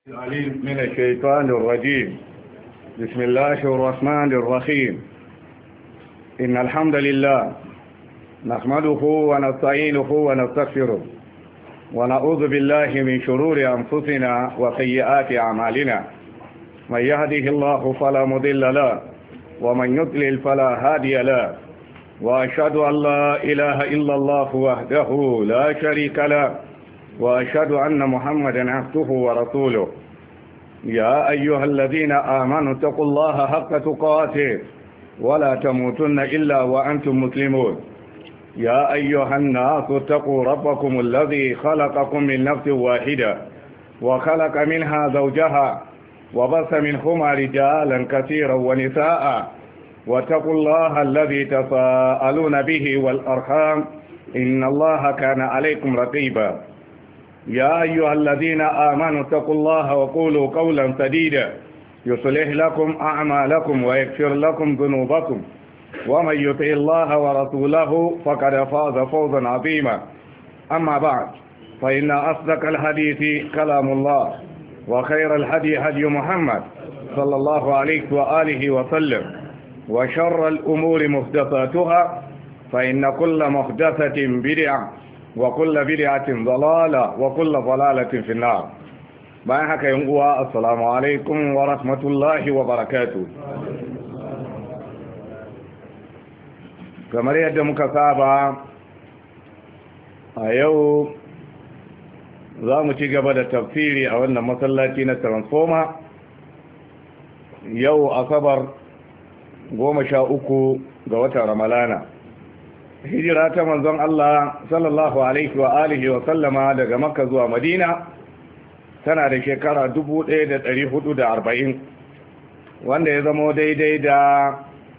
العليم من الشيطان الرجيم. بسم الله الرحمن الرحيم. إن الحمد لله نحمده ونستعينه ونستغفره ونعوذ بالله من شرور أنفسنا وسيئات أعمالنا. من يهده الله فلا مضل له ومن يضلل فلا هادي له، وأشهد أن لا إله إلا الله وحده لا شريك له، وأشهد أن محمدا عبده ورسوله. يا أيها الذين آمنوا اتقوا الله حق تقاته ولا تموتن إلا وأنتم مسلمون. يا أيها الناس اتقوا ربكم الذي خلقكم من نفس واحدة وخلق منها زوجها وبث منهما رجالا كثيرا ونساء، واتقوا الله الذي تساءلون به والأرحام إن الله كان عليكم رقيبا. يا أيها الذين آمنوا اتقوا الله وقولوا قولا سديدا يصلح لكم أعمالكم ويغفر لكم ذنوبكم، ومن يطع الله ورسوله فقد فاز فوزا عظيما. أما بعد، فإن أصدق الحديث كلام الله، وخير الهدي هدي محمد صلى الله عليه وآله وسلم، وشر الأمور محدثاتها، فإن كل محدثة بدعة وكل بدعة ضلالة وكل ضلالة في النار. bayan haka yan uwa, assalamu alaikum wa rahmatullahi wa barakatuh. Kamar yadda muka saba, a yau za mu ci gaba da tafsiri a wannan masallaci na Transformer. Yau asabar 13 ga watan Ramalana, hijira ta manzon Allah sallallahu alaihi wa alihi wa sallama daga Makka zuwa Madina tana da shekara 1440, wanda ya zama daidai da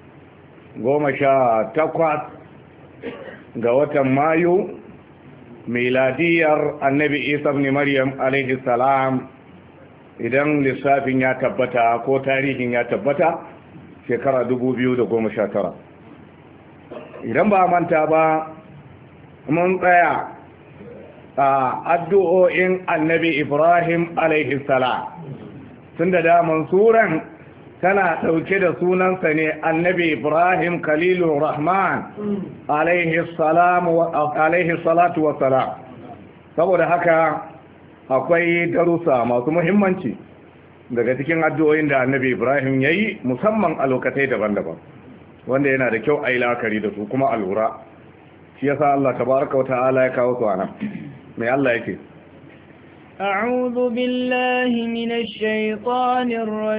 18 ga watan Mayu miladiyar Annabi Isa ibn Maryam alaihi salam, idan lissafin ya tabbata ko tarihin ya tabbata, shekara 2019. idan ba manta ba, mun tsaya a addu'o'in Annabi Ibrahim alaihi salam, tun da daman suran tana ɗauke da sunansa ne, Annabi Ibrahim Khalilur Rahman alaihi salatu wa salam. Saboda haka akwai darussa masu muhimmanci daga cikin addu'o'in da Annabi Ibrahim ya yi, musamman a lokacai daban-daban, wanda yana da kyau a yi la'akari da su kuma a lura. Shi yasa Allah tabaraka wa ta'ala ya kawo su a nan. Mai Allah yake? أعوذ بالله من الشيطان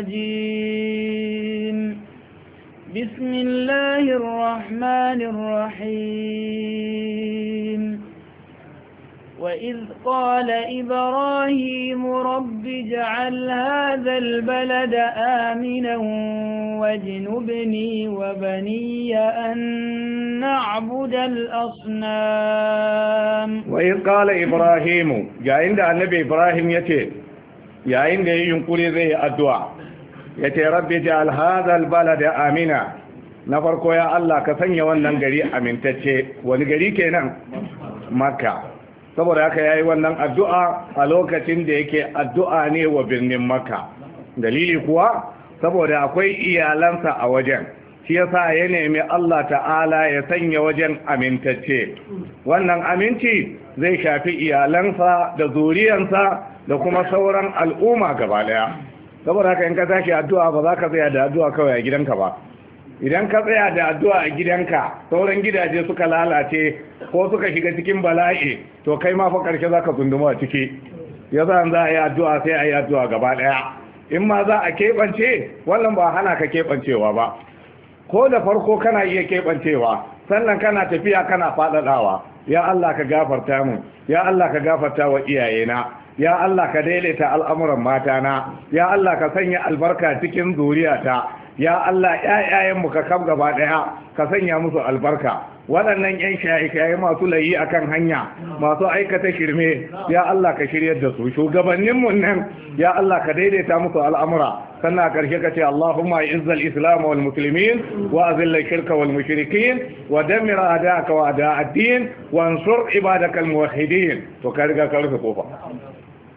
الرجيم. بسم الله الرحمن الرحيم. وإذ قال إبراهيم رب اجعل هذا البلد آمنا واجنبني وبني أن نعبد الأصنام. وإذ قال إبراهيم، جاء عند النبي إبراهيم يا عند ينقل ذي الدعاء رب اجعل هذا البلد آمنا. نفرق يا الله كفني وننقري أمن تتشي ونقري كينا مكة. saboda haka yayi wannan addu'a a lokacin da yake addu'a ne wa birnin Makka. Dalili kuwa saboda akwai iyalansa a wajen, shi yasa ya nemi Allah ta'ala ya sanya wajen amintacce. Wannan aminci zai shafi iyalansa da zuriyansa da kuma sauran al'umma gaba daya. Saboda haka in ka tashi addu'a ba za ka tsaya da addu'a kawai a gidanka ba. Idan ka tsaya da addu'a a gidanka, sauran gidaje suka lalace ko suka shiga cikin bala'i, to kai ma fa karshe za ka tsunduma a ciki. Yasa za a yi addu'a sai a yi addu'a gaba ɗaya. In ma za a keɓance, wannan ba hana ka keɓancewa ba. Ko da farko kana iya keɓancewa, sannan kana tafiya kana faɗaɗawa. Ya Allah ka gafarta mu, ya Allah ka gafarta wa iyayena, ya Allah ka daidaita al'amuran matana, ya Allah ka sanya albarka cikin zuriyata, ya Allah ƴaƴayenmu ka kam gaba ɗaya ka sanya musu albarka. Waɗannan ƴan shaye-shaye masu layi akan hanya, masu aikata shirme, ya Allah ka shiryar da su. Shugabanninmu nan, ya Allah ka daidaita musu al'amura. Sannan a ƙarshe ka ce Allahumma izzal islam wal muslimin wa azilla shirka wal mushrikin wa dammir a'da'aka wa a'da'ad din wa ansur ibadakal muwahhidin. To ka riga ka rufe kofa.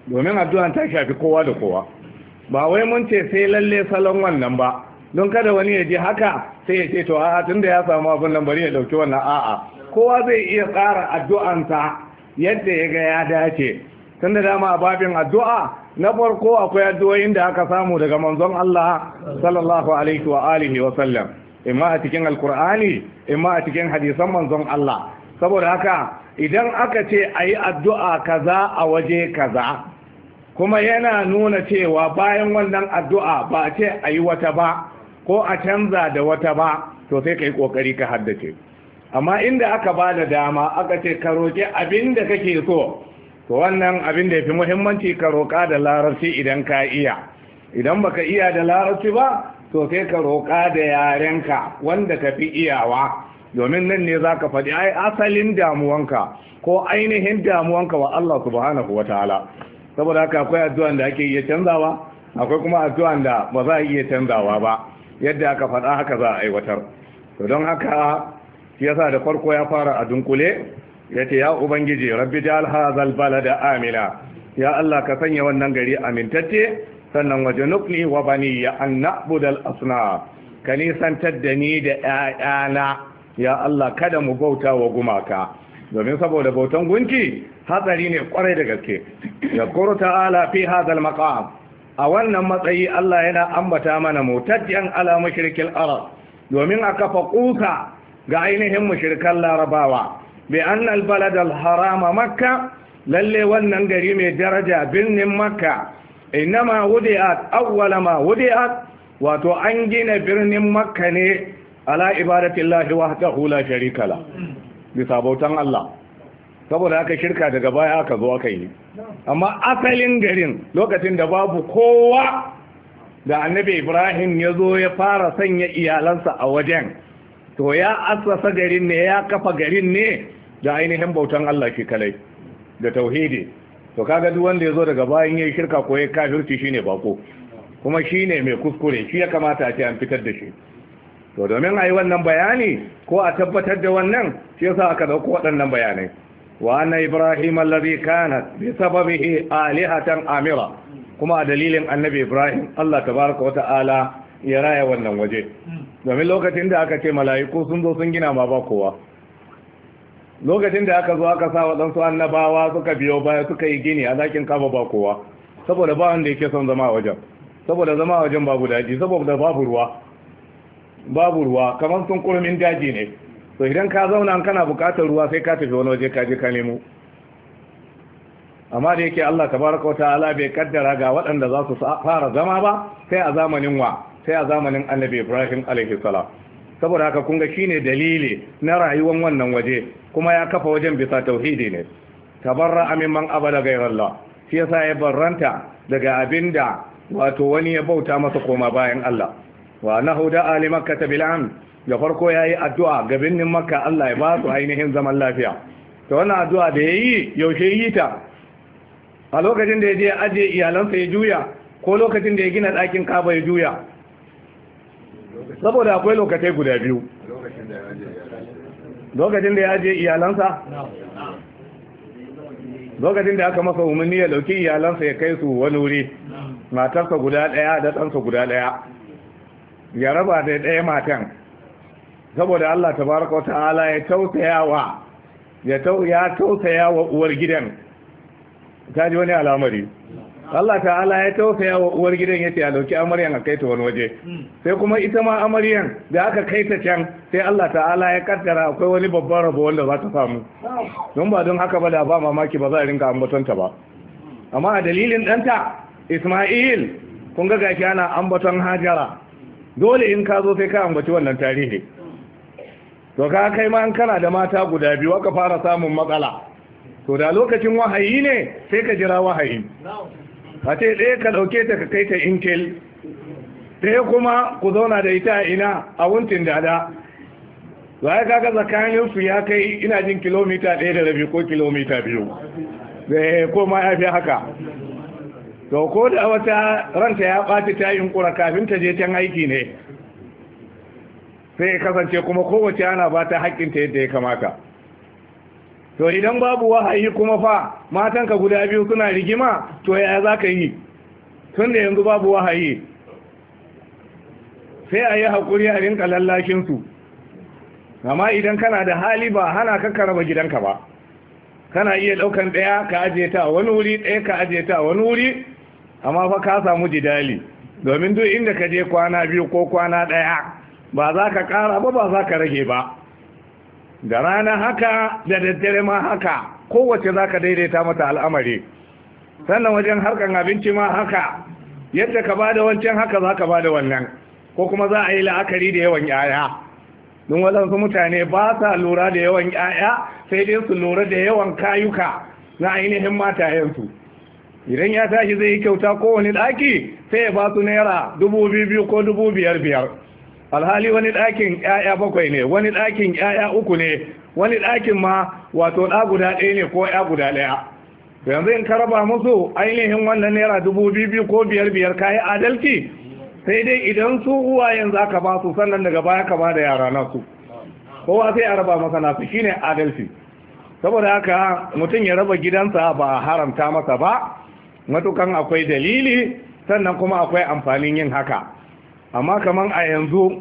domin addu'an ta shafi kowa da kowa ba wai mun ce sai lalle salon wannan ba don kada wani ya ji haka sai ya ce to a'a tunda ya samu abin nan bari ya dauki wannan a'a kowa zai iya tsara addu'ansa yadda ya ga ya dace tunda dama a babin addu'a na farko akwai addu'o'in da aka samu daga manzon Allah sallallahu alaihi wa alihi wa sallam imma a cikin alkur'ani imma a cikin hadisan manzon Allah saboda haka idan aka ce ayi addu'a kaza a waje kaza kuma yana nuna cewa bayan wannan addu'a ba a ce ayi wata ba ko a canza da wata ba to sai kai kokari ka haddace amma inda aka ba da dama aka ce ka roki abin da kake so to wannan abin da yafi muhimmanci ka roka da larabci idan ka iya idan baka iya da larabci ba to sai ka roƙa da yarenka wanda ka fi iyawa domin nan ne za ka faɗi ai asalin damuwanka ko ainihin damuwanka wa Allah subhanahu wa ta'ala saboda haka akwai addu'an da ake iya canzawa akwai kuma addu'an da ba za a iya canzawa ba yadda aka faɗa haka za a aiwatar to don haka shi yasa da farko ya fara a dunkule ya ce ya ubangiji rabbi ja'al hadzal balada amina ya Allah ka sanya wannan gari amintacce sannan waje nufni wa bani ya an na'budal asna ka nisantar da ni da ƴaƴana ya Allah kada mu bauta wa gumaka domin saboda bautan gunki hatsari ne kwarai da gaske ya kuru ta'ala fi hadal maqam a wannan matsayi Allah yana ambata mana mutaddiyan ala mushrikil arab domin a kafa kusa ga ainihin mushrikan larabawa bi anna al balad al harama makka lalle wannan gari mai daraja birnin makka innama wudi'at awwala ma wudi'at wato an gina birnin makka ne ala ibadatillahi wahdahu la sharika la bisa bautan Allah saboda haka shirka daga baya aka zo aka yi amma asalin garin lokacin da babu kowa da annabi Ibrahim ya zo ya fara sanya iyalansa a wajen to ya assasa garin ne ya kafa garin ne da ainihin bautan Allah shi kalai da tauhidi to kaga duk wanda yazo daga bayan yayin shirka ko yayin kafirci shine bako kuma shine mai kuskure shi ya kamata a ce an fitar da shi to domin ayi wannan bayani ko a tabbatar da wannan shi yasa aka dauko waɗannan bayanai wa anna ibrahim alladhi kanat bi sababihi alihatan amira kuma a dalilin annabi ibrahim Allah tabaaraka wa ta'ala ya raya wannan waje domin lokacin da aka ce mala'iku sun zo sun gina ma ba kowa lokacin da aka zo aka sa waɗansu annabawa suka biyo baya suka yi gini a zakin kaba ba kowa saboda ba wanda yake son zama a wajen saboda zama a wajen babu daji saboda babu ruwa kamar sun kurmin daji ne to idan ka zauna kana buƙatar ruwa sai ka tafi wani waje ka je ka nemo amma da yake Allah tabaraka wa ta'ala bai kaddara ga waɗanda za su fara zama ba sai a zamanin sai a zamanin Annabi Ibrahim alaihi salam saboda haka kun ga shine dalili na rayuwar wannan waje kuma ya kafa wajen bisa tauhidi ne tabarra mimman abada gairallah shi yasa ya barranta daga abinda wato wani ya bauta masa koma bayan Allah wa nahu da ali makkah bil amn da farko yayi addu'a ga binnin makka Allah ya ba su ainihin zaman lafiya to wannan addu'a da yayi yaushe yi ta a lokacin da ya je aje iyalansa ya juya ko lokacin da ya gina ɗakin Kaaba ya juya saboda akwai lokacin guda biyu lokacin da ya je iyalansa lokacin da aka masa umarni ya dauki iyalansa ya kai su wani wuri matarsa guda ɗaya da ɗansa guda ɗaya ya raba da ɗaya matan saboda Allah tabaraka wa ta'ala ya tausaya wa uwar gidan ta ji wani al'amari Allah ta'ala ya tausaya wa uwar gidan yace a dauki amaryan a kai ta wani waje sai kuma ita ma amaryan da aka kai ta can sai Allah ta'ala ya kaddara akwai wani babban rabo wanda za ta samu don ba don haka ba da ba mamaki ba za a rinka ambatonta ba amma a dalilin ɗanta Isma'il kun ga gashi ana ambaton Hajara dole in ka zo sai ka ambaci wannan tarihi to ka kai ma an kana da mata guda biyu aka fara samun matsala to da lokacin wahayi ne sai ka jira wahayi a ce ɗaya ka ɗauke ta ka kai ta inkil ɗaya kuma ku zauna da ita ina a wuntin dada za ya kaga tsakaninsu ya kai ina jin kilomita 1.5 ko kilomita 2 ko ma ya fi haka to ko da wata ranta ya ɓaci ta yunkura kafin ta je can aiki ne sai kasance kuma kowace ana ba ta haƙƙinta yadda ya kamata to idan babu wahayi kuma fa matanka guda biyu suna rigima to yaya za ka yi tun da yanzu babu wahayi sai a yi haƙuri a rinka lallashinsu amma idan kana da hali ba hana ka raba gidanka ba kana iya ɗaukan ɗaya ka ajiye ta a wani wuri ɗaya ka ajiye ta a wani wuri amma fa ka samu jidali domin duk inda ka je kwana biyu ko kwana ɗaya ba za ka ƙara ba za ka rage ba da rana haka da daddare ma haka kowace za ka daidaita mata al'amari sannan wajen harkan abinci ma haka yadda ka bada wancan haka za ka bada wannan ko kuma za a yi la'akari da yawan yaya don waɗansu mutane ba sa lura da yawan yaya sai dai su lura da yawan kayuka na ainihin matayensu idan ya tashi zai yi kyauta kowane ɗaki sai ya ba su naira 2,000 ko 5,000 alhali wani ɗakin ƴaƴa 7 ne wani ɗakin ƴaƴa 3 ne wani ɗakin ma wato ɗa guda ɗaya ne ko ƴa guda ɗaya yanzu in ka raba musu ainihin wannan naira 2,000 ko 5,000 kayi adalci sai dai idan su uwayen za ka ba su sannan daga baya ka ba da yara nasu kowa sai a raba masa nasu shine adalci saboda haka mutum ya raba gidansa ba a haramta masa ba matukan akwai dalili sannan kuma akwai amfanin yin haka amma kaman a yanzu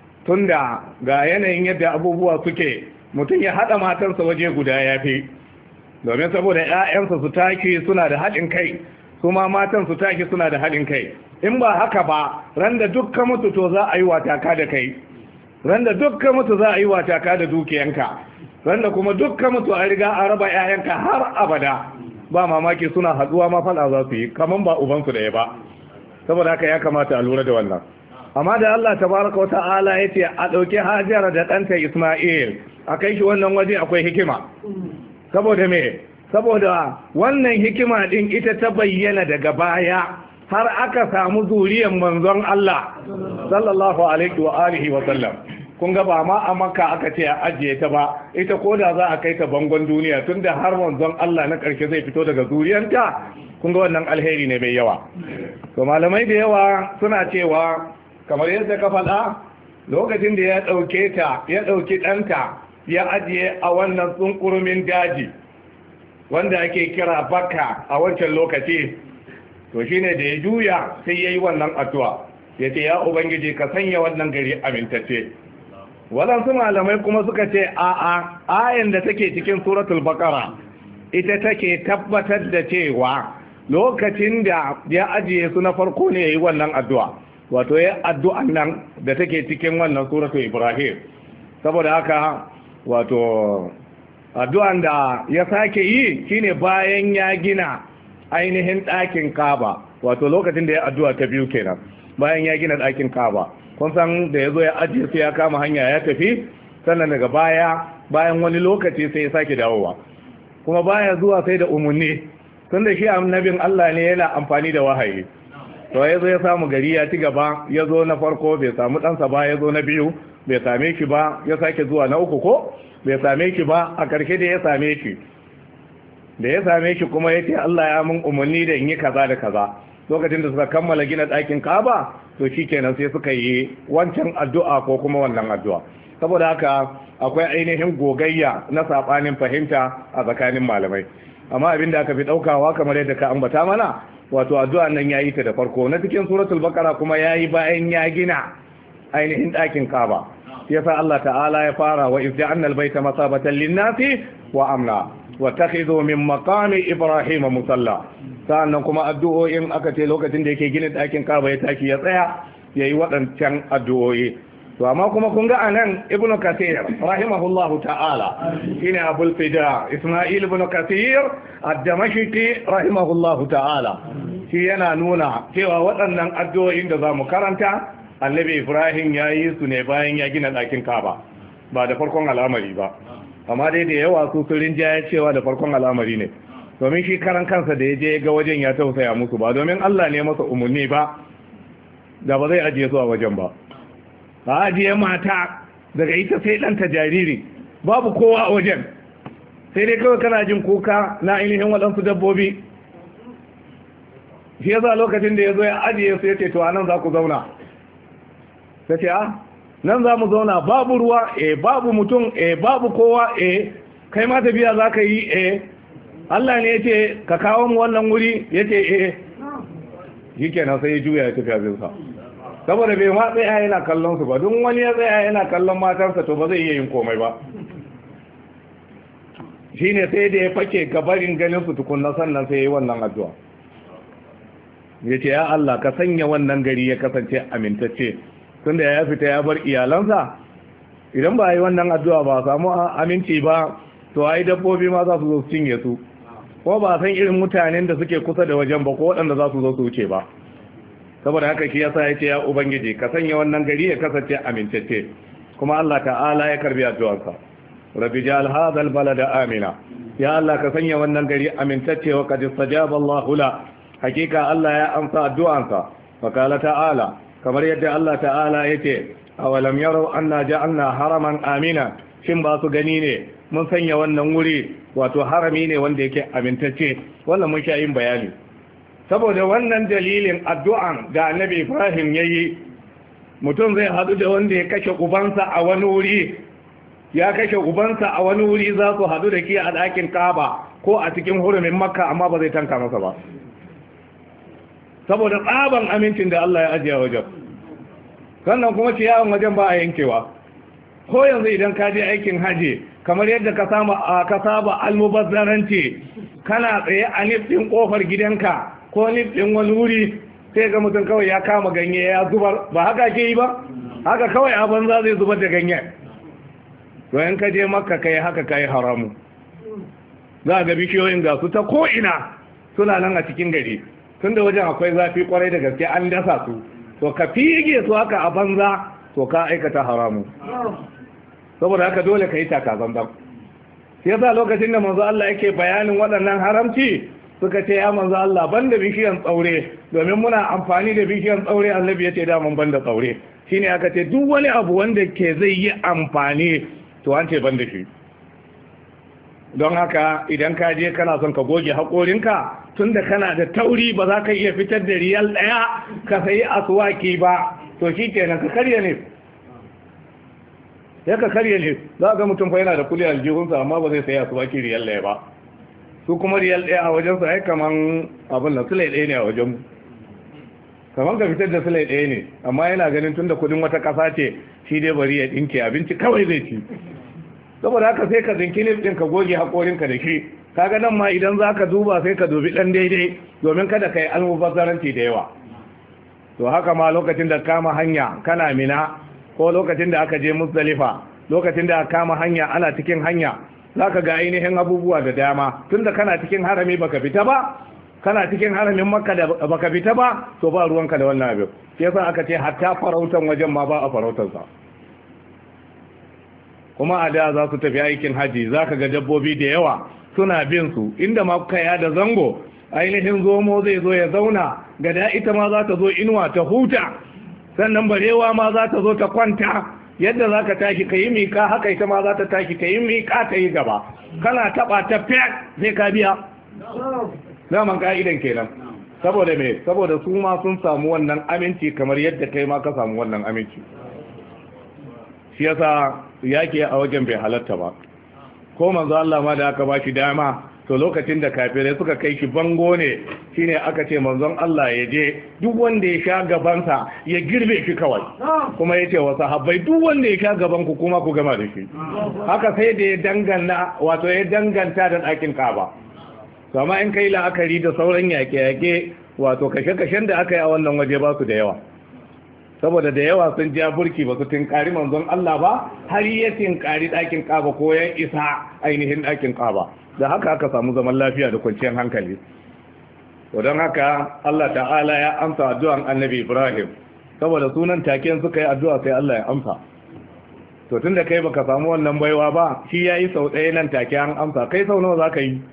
tunda ga yanayin yadda abubuwa suke mutum ya haɗa matarsa waje guda ya fi domin saboda 'ya'yansa su taki suna da haɗin kai su ma matan su taki suna da haɗin kai in ba haka ba randa dukkan mutu to za a yi wataka da kai randa dukkan mutu za a yi wataka da dukiyanka randa kuma dukkan mutu a riga a raba 'ya'yanka har abada ba mamaki suna haɗuwa ma faɗa za su yi kaman ba ubansu ɗaya ba saboda haka ya kamata a lura da wannan amma da Allah tabaraka wa ta'ala ya ce a ɗauki Hajara da ɗanta Isma'il a kai shi wannan waje akwai hikima saboda me saboda wannan hikima din ita ta bayyana daga baya har aka samu zuriyar manzon Allah sallallahu alaihi wa alihi wa sallam kun ga ba ma a Makka aka ce a ajiye ta ba ita ko da za a kai ta bangon duniya tunda har manzon Allah na ƙarshe zai fito daga zuriyarta kun ga wannan alheri ne mai yawa to malamai da yawa suna cewa kamar yadda ka faɗa lokacin da ya ɗauke ta ya ɗauki ɗanta ya ajiye a wannan tsunkurumin daji wanda ake kira Bakka a wancan lokaci to shine da ya juya sai ya yi wannan addu'a ya ce ya ubangiji ka sanya wannan gari amintacce waɗansu malamai kuma suka ce a'a ayan da take cikin suratul Baqara ita take tabbatar da cewa lokacin da ya ajiye su na farko ne ya yi wannan addu'a wato ya addu'an nan da take cikin wannan suratul Ibrahim saboda haka wato addu'an da ya sake yi shine bayan ya gina ainihin ɗakin Kaaba wato lokacin da ya addu'a ta biyu kenan bayan ya gina ɗakin Kaaba kun san da ya zo ya ajiye su ya kama hanya ya tafi sannan daga bayan wani lokaci sai ya sake dawowa kuma baya zuwa sai da umarni tun da shi annabin Allah ne yana amfani da wahayi to ya zo ya samu gari ya ci gaba ya zo na farko bai samu ɗansa ba ya zo na biyu bai same shi ba ya sake zuwa na uku ko bai same shi ba a ƙarshe da ya same shi da ya same shi kuma ya ce Allah ya mun umarni da in yi kaza da kaza lokacin da suka kammala gina ɗakin Kaaba to shi kenan sai suka yi wancan addu'a ko kuma wannan addu'a saboda haka akwai ainihin gogayya na saɓanin fahimta a tsakanin malamai amma abin da aka fi ɗaukawa kamar yadda ka ambata mana wato addu'a nan ya yi ta da farko na cikin suratul Baqara kuma ya yi bayan ya gina ainihin ɗakin Kaaba yasa Allah ta'ala ya fara wa izja'anna al-baita masabatan lin-nasi wa amna wa takhidhu min maqami Ibrahim musalla sannan kuma addu'o'in aka ce lokacin da yake gina ɗakin Kaaba ya taki ya tsaya yayi waɗancan addu'o'i to amma kuma kun ga anan Ibn Kathir rahimahullahu ta'ala shine Abul Fida Isma'il ibn Kathir ad-Damashqi rahimahullahu ta'ala shi yana nuna cewa waɗannan addu'o'in da zamu karanta Annabi Ibrahim ya yi su ne bayan ya gina ɗakin Kaaba ba da farkon al'amari ba amma dai da yawa su sun rinjaya cewa da farkon al'amari ne domin shi karan kansa da ya je ga wajen ya tausaya musu ba domin Allah ne masa umarni ba da ba zai ajiye su a wajen ba a ajiye mata daga ita sai ɗanta jariri babu kowa a wajen sai dai kawai kana jin kuka na ainihin waɗansu dabbobi shi yasa lokacin da ya zo ya ajiye su ya ce to a nan za ku zauna ta ce nan za mu zauna babu ruwa babu mutum babu kowa kai ma tafiya za ka yi Allah ne ya ce ka kawo mu wannan wuri ya ce shi kenan sai ya juya ya tafi abinsa saboda bai ma tsaya yana kallon su ba don wani ya tsaya yana kallon matarsa to ba zai iya yin komai ba shi ne sai da ya fake gabarin ganin su tukunna sannan sai ya yi wannan addu'a ya ce ya Allah ka sanya wannan gari ya kasance amintacce tunda ya fita ya bar iyalansa idan ba a yi wannan addu'a ba samu aminci ba to ai dabbobi ma za su zo su cinye su ko ba san irin mutanen da suke kusa da wajen ba ko waɗanda za su zo su wuce ba saboda haka shi yasa yace ya ubangiji ka sanya wannan gari ya kasance amintacce kuma Allah ta'ala ya karbi addu'arsa rabbi ja'al hadha albalada amina ya Allah ka sanya wannan gari amintacce wa qad istajaba Allahu la hakika Allah ya amsa addu'arsa fa qala ta'ala kamar yadda Allah ta'ala yace awalam yarau anna ja'alna haraman amina shin ba su gani ne mun sanya wannan wuri wato harami ne wanda yake amintacce wannan mun sha yin bayani saboda wannan dalilin addu'an da annabi Ibrahim yayi mutum zai hadu da wanda ya kashe ubansa a wani wuri ya kashe ubansa a wani wuri za su hadu da ki a ɗakin Kaaba ko a cikin hurumin Makka amma ba zai tanka masa ba saboda tsaban amincin da Allah ya ajiye wajen sannan kuma ciyawan wajen ba a yankewa ko yanzu idan ka je aikin haji kamar yadda ka saba almubazzaranci kana tsaye a nifin kofar gidanka ko nifin wani wuri sai ga mutum kawai ya kama ganye ya zubar ba haka ke yi ba haka kawai a banza zai zubar da ganyen to yan ka je makka kai haka kai haramu za ga bishiyoyin ga su ta ko'ina suna nan a cikin gari tunda wajen akwai zafi kwarai da gaske an dasa su to ka fige su haka a banza to ka aikata haramu saboda haka dole ka yi takazanban shi yasa lokacin da manzo Allah yake bayanin waɗannan haramci suka ce ya manzo Allah banda bishiyan tsaure domin muna amfani da bishiyan tsaure annabi ya ce da mun banda tsaure shine aka ce duk wani abu wanda ke zai yi amfani to an ce banda shi don haka idan ka je kana son ka goge haƙorinka tunda kana da tauri ba za ka iya fitar da riyal ɗaya ka sayi aswaki ba to shi kenan ka karya ne ya ka karye ne za ga mutum fa yana da kuli aljihunsa amma ba zai saya su baki riyal ɗaya ba su kuma riyal ɗaya a wajensu ai kaman abin da sulai ɗaya ne a wajen kaman ka fitar da sulai ɗaya ne amma yana ganin tun da kudin wata ƙasa ce shi dai bari ya ɗinke abinci kawai zai ci saboda haka sai ka zinki ne ɗin ka goge haƙorinka da shi kaga nan ma idan za ka duba sai ka dubi ɗan daidai domin kada ka yi almubazzaranci da yawa to haka ma lokacin da kama hanya kana mina ko lokacin da aka je Muzdalifa lokacin da aka kama hanya ana cikin hanya zaka ga ainihin abubuwa da dama tunda kana cikin harami baka fita ba kana cikin haramin Makka da baka fita ba to ba ruwanka da wannan abin yasa aka ce hatta farautan wajen ma ba a farautar sa kuma a da za su tafi aikin haji zaka ga dabbobi da yawa suna bin su inda ma kaya da zango ainihin zomo zai zo ya zauna gada ita ma za ta zo inuwa ta huta sannan barewa ma za ta zo ta kwanta yadda za ka tashi ka yi miƙa haka ita ma za ta tashi ka yi miƙa ta yi gaba kana taɓa ta fiyak sai ka biya zaman ka'idan kenan saboda me saboda su ma sun samu wannan aminci kamar yadda kai ma ka samu wannan aminci shi yasa yake a wajen bai halatta ba ko manzo Allah ma da aka ba shi dama to lokacin da kafirai suka kai shi bango ne shine aka ce manzon Allah ya je duk wanda ya sha gabansa ya girbe shi kawai kuma ya ce wa sahabbai duk wanda ya sha gaban ku kuma ku gama da shi haka sai da ya danganta wato ya danganta da ɗakin Kaaba to amma in kai la'akari da sauran yaƙe-yaƙe wato kashe-kashen da aka yi a wannan waje ba su da yawa saboda da yawa sun ja burki ba su tinkari manzon Allah ba har ya tinkari ɗakin Kaaba ko ya isa ainihin ɗakin Kaaba da haka aka samu zaman lafiya da kwanciyar hankali to don haka Allah ta'ala ya amsa addu'an annabi Ibrahim saboda sunan taken suka yi addu'a sai Allah ya amsa to tunda kai baka samu wannan baiwa ba shi yayi sau ɗaya nan take an amsa kai sau nawa zaka yi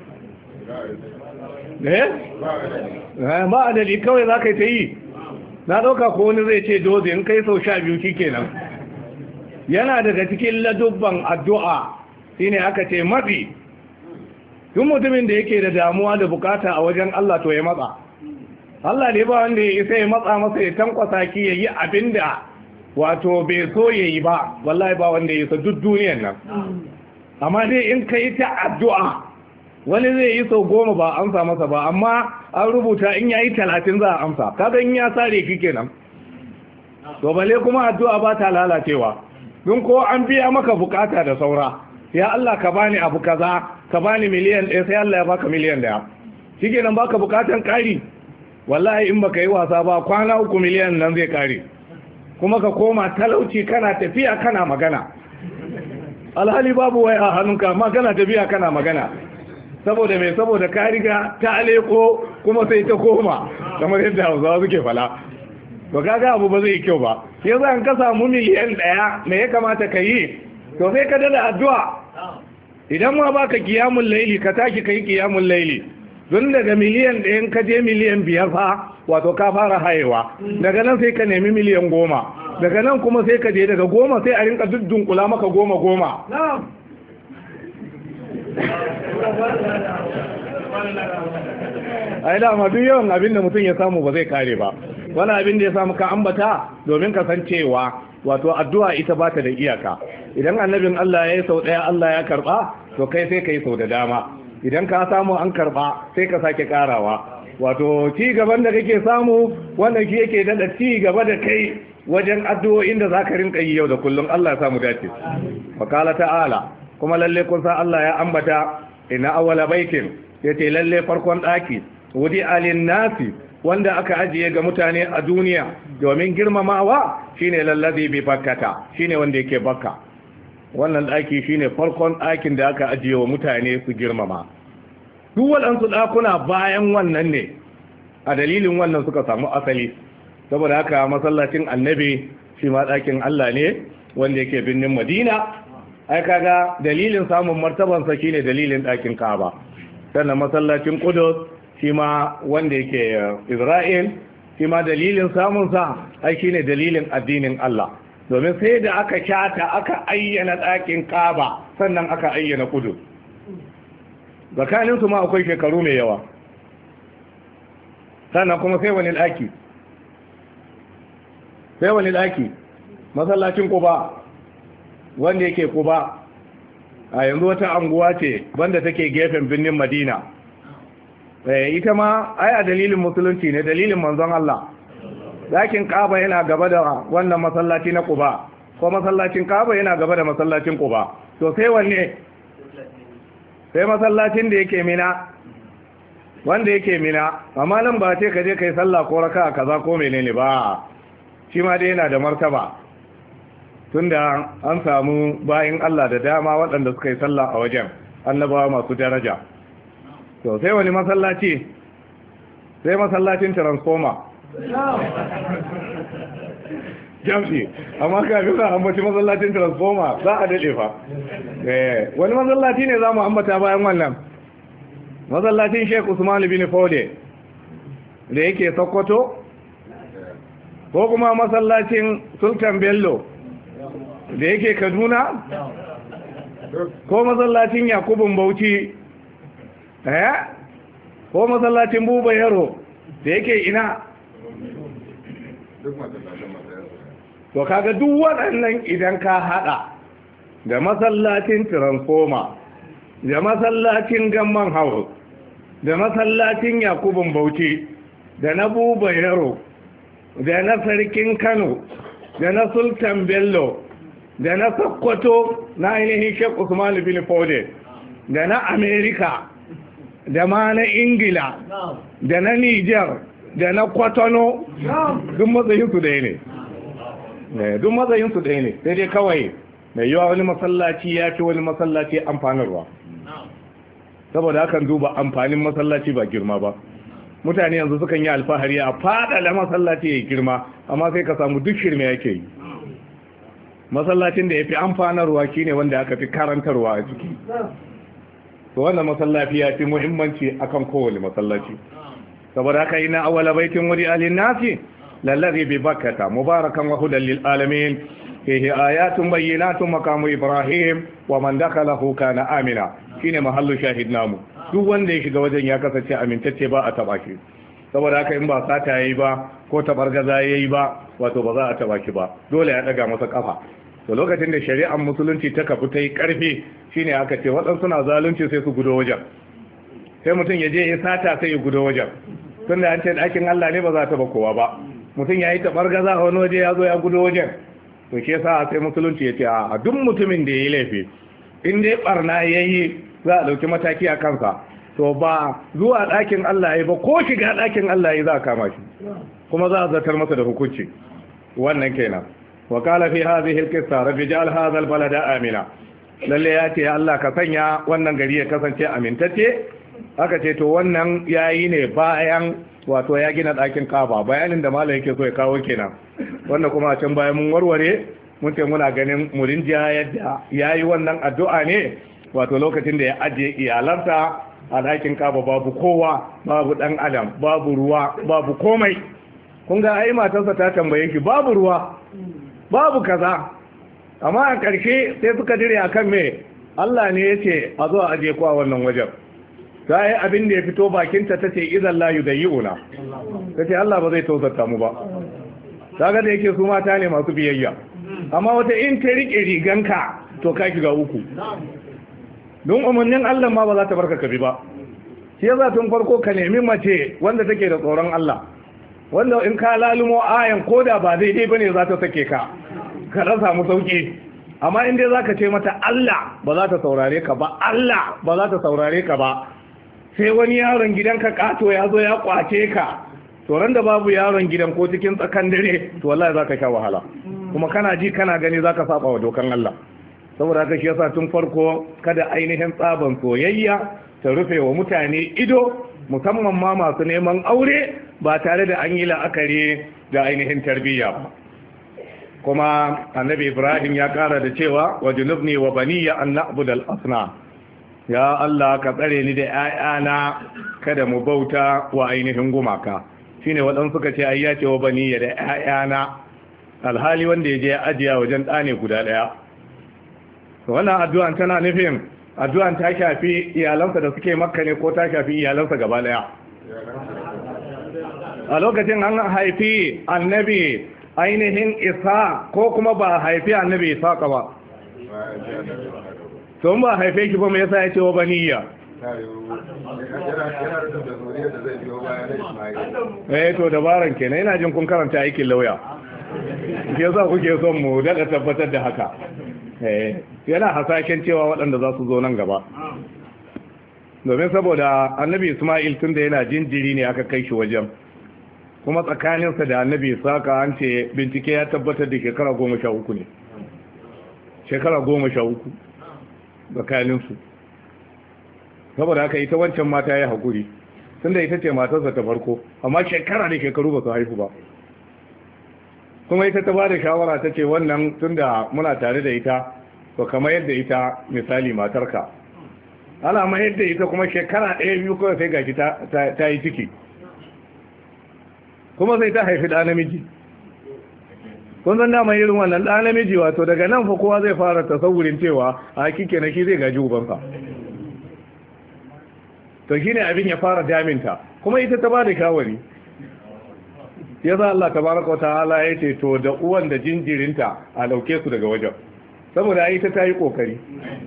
ba adali kawai zaka yi ta yi na ɗauka ko wani zai ce doze in kai sau 12 shikenan yana daga cikin ladubban addu'a shine aka ce matsi tun mutumin da yake da damuwa da bukata a wajen Allah to ya matsa Allah ne ba wanda ya isa ya matsa masa ya tankwasa ki ya yi abinda wato bai so ya yi ba wallahi ba wanda ya isa duk duniyan nan amma dai in ka yi ta addu'a wani zai yi sau 10 ba amsa masa ba, amma an rubuta in ya yi 30 za a amsa, kaga in ya sare ki kenan. To bale kuma addu'a ba ta lalacewa, don ko an biya maka bukata da saura, ya Allah ka bani abu kaza, ka bani miliyan 1, sai Allah ya baka miliyan 1, shi kenan baka bukatan kari. Wallahi in baka yi wasa ba kwana 3 miliyan nan zai kare, kuma ka koma talauci kana tafiya kana magana, alhali babu wai a hannunka amma kana tafiya kana magana. Saboda mai, saboda ka riga ta aleko kuma sai ta koma, kamar yadda Hausawa suke fala. To kaga abu ba zai kyau ba. Yanzu an ka samu miliyan 1, me ya kamata ka yi? To sai ka dada addu'a. Idan ma baka kiyamul laili, ka tashi kai kiyamul laili. Don daga miliyan 1 ka je miliyan 5 fa, wato ka fara hayewa. Daga nan sai ka nemi miliyan 10. Daga nan kuma sai ka je daga 10 sai a rinka dunkula maka 10. Ai dama duk yawan abin da mutum ya samu ba zai kare ba. Wani abin da ya samu ka ambata domin ka san cewa wato addu'a ita ba ta da iyaka. Idan annabin Allah ya yi sau ɗaya Allah ya karɓa, to kai sai ka yi sau da dama. Idan ka samu an karɓa sai ka sake karawa. Wato ci gaban da kake samu wannan shi yake daɗa ci gaba da kai wajen addu'o'in da za ka rinka yi yau da kullum. Allah ya samu dace. Fakala ta'ala, kuma lalle kun san Allah ya ambata ina awwala baitin, yace lalle farkon daki wudi alin nasi wanda aka ajiye ga mutane a duniya domin girmamawa shine lallazi bi bakkata, shine wanda yake bakka. Wannan daki shine farkon dakin da aka ajiye wa mutane su girmama. Duk waɗansu dakuna bayan wannan ne, a dalilin wannan suka samu asali. Saboda haka masallacin annabi shi ma dakin Allah ne wanda yake birnin Madina. Ai kaga dalilin samun martabansa shine dalilin ɗakin Kaaba. Sannan masallacin Qudus shi ma wanda yake Isra'il shi ma dalilin samun sa ai shine dalilin addinin Allah. Domin sai da aka kyata aka ayyana ɗakin Kaaba sannan aka ayyana Qudus. Tsakanin su ma akwai shekaru mai yawa. Sannan kuma sai wani ɗaki? Sai wani ɗaki? Masallacin Quba wanda yake Quba a yanzu wata anguwa ce wanda take gefen birnin Madina. Ita ma ai a dalilin musulunci ne, dalilin manzon Allah. Dakin Kaaba yana gaba da wannan masallaci na Quba, ko masallacin Kaaba yana gaba da masallacin Quba. To sai wanne? Sai masallacin da yake Mina, wanda yake Mina. Amma nan ba ce ka je kai sallah ko raka'a kaza ko menene ba. Shi ma dai yana da martaba. Tunda an samu bayin Allah da dama waɗanda suka yi sallah a wajen, annabawa masu daraja. To sai wani masallaci? Sai masallacin transformer. Jamsi, amma kafin za a ambaci masallacin transformer za a daɗe fa. Wani masallaci ne za mu ambata bayan wannan? Masallacin Sheikh Usman bin Fode da yake Sokoto, ko kuma masallacin Sultan Bello da yake Kaduna, ko masallacin Yakubun Bauchi, ko masallacin Buba Yaro da yake ina? To kaga duk waɗannan idan ka haɗa da masallacin Transformer, da masallacin Gamman House, da masallacin Yakubun Bauchi, da na Buba Yaro, da na Sarkin Kano, da na Sultan Bello, da na Sokoto na ainihin Sheikh Usman bin Fode, da na Amerika, da ma na Ingila, da na Niger, da na Kwatano, duk matsayinsu ɗaya ne. Duk matsayinsu ɗaya ne, sai dai kawai mai yawa wani masallaci ya fi wani masallaci amfanarwa. Saboda hakan duba amfanin masallaci ba girma ba. Mutane yanzu sukan yi alfahari a faɗaɗa masallaci ya girma, amma sai ka samu duk shirme yake yi. Masallacin da ya fi amfanarwa shine wanda aka fi karantarwa a ciki. To wannan masallaci ya fi muhimmanci akan kowane masallaci. Saboda haka ina awwala baitin wuri alin nasi lallazi bi bakkata mubarakan wa hudan lil alamin fihi ayatun bayyinatun maqamu ibrahim wa man dakhalahu kana amina. Shine mahallu shahid namu. Duk wanda ya shiga wajen ya kasance amintacce ba a taba shi. Saboda haka in ba sata yayi ba ko tabargaza yayi ba, wato ba za a taba shi ba. Dole ya daga masa kafa. to lokacin da shari'ar musulunci ta kafu ta yi ƙarfi shine aka ce waɗansu na zalunci sai su gudo wajen, sai mutum ya je ya sata sai ya gudo wajen, tun da an ce ɗakin Allah ne ba za ta ba kowa ba, mutum ya yi taɓargaza a wani waje ya zo ya gudo wajen, to shi yasa sai musulunci ya ce a duk mutumin da ya yi laifi in dai barna ya yi za a ɗauki mataki a kansa, to ba zuwa ɗakin Allah ya ba ko shiga ɗakin Allah ya za a kama shi kuma za a zartar masa da hukunci. Wannan kenan. wa qala fi hadhihi al-qissa rabbi ja'al hadha al-balada amina, lalle ya ce Allah ka sanya wannan gari ya kasance amintacce. Aka ce to wannan yayi ne bayan wato ya gina ɗakin Kaaba, bayanin da malam yake so ya kawo kenan, wanda kuma a can bayan mun warware mun ce muna ganin murinjiya yadda yayi wannan addu'a ne wato lokacin da ya ajiye iyalansa a ɗakin Kaaba, babu kowa, babu ɗan adam, babu ruwa, babu komai. Kun ga ai matarsa ta tambaye shi babu ruwa, babu kaza, amma a ƙarshe sai suka dire akan me Allah ne yace a zo a aje ku a wannan wajen. Ta yi abin da ya fito bakinta ta ce idan la yudayyuna, ta ce Allah ba zai tausarta mu ba. Ta ga da yake su mata ne masu biyayya, amma wata in ta rike riganka to ka shiga uku, don umarnin Allah ma ba za ta barka ka bi ba. Shi yasa tun farko ka nemi mace wanda take da tsoron Allah, wanda in ka lalumo ayan koda ba daidai bane za ta sake ka dan samu sauki. Amma in dai zaka ce mata Allah ba za ta saurare ka ba, Allah ba za ta saurare ka ba, sai wani yaron gidanka kato ya zo ya kwace ka, to ran da babu yaron gidan ko cikin tsakan dare to wallahi zaka sha wahala, kuma kana ji kana gani zaka saba wa dokan Allah. Saboda haka shi yasa tun farko kada ainihin tsaban soyayya ta rufe wa mutane ido, musamman ma masu neman aure ba tare da an yi la'akari da ainihin tarbiyya ba. Kuma annabi Ibrahim ya kara da cewa wa junubni wa baniya an na'budu al-asnam, ya Allah ka tsare ni da 'ya'yana kada mu bauta wa ainihin gumaka. Shine waɗansu suka ce ai ya ce wa baniya da 'ya'yana, alhali wanda ya je ya ajiya wajen ɗane guda ɗaya. Wannan addu'an tana nufin addu'an ta shafi iyalansa da suke Makka ne ko ta shafi iyalansa gaba ɗaya? A lokacin an haifi annabi ainihin Isa ko kuma ba haifi annabi Isa ka ba? To ba haife shi ba me yasa ya ce wa baniya? To dabaran kenan, ina jin kun karanta aikin lauya, ke yasa kuke son mu daɗa tabbatar da haka. Yana hasashen cewa waɗanda za su zo nan gaba, domin saboda annabi Ismail tun da yana jinjiri ne aka kai shi wajen, kuma tsakaninsa da annabi Isaka an ce bincike ya tabbatar da shekara 13 ne, shekara 13 tsakaninsu. Saboda haka ita wancan mata ya haƙuri, tun da ita ce matarsa ta farko, amma shekara da shekaru ba su haifu ba. Kuma ita ta ba da shawara ta ce wannan tun da muna tare da ita, to kamar yadda ita misali matarka, ana ma yadda ita kuma shekara 1-2 kawai sai gashi ta yi ciki, kuma sai ta haifi ɗa namiji. Kun san dama irin wannan ɗa namiji, wato daga nan fa kowa zai fara tasawurin cewa a kike na shi zai gaji ubansa, to shine abin ya fara daminta, kuma ita ta ba da shawari. Ya za Allah tabaraka wa ta'ala ya ce to da uwan da jinjirinta a dauke su daga wajen, saboda ita ta yi kokari,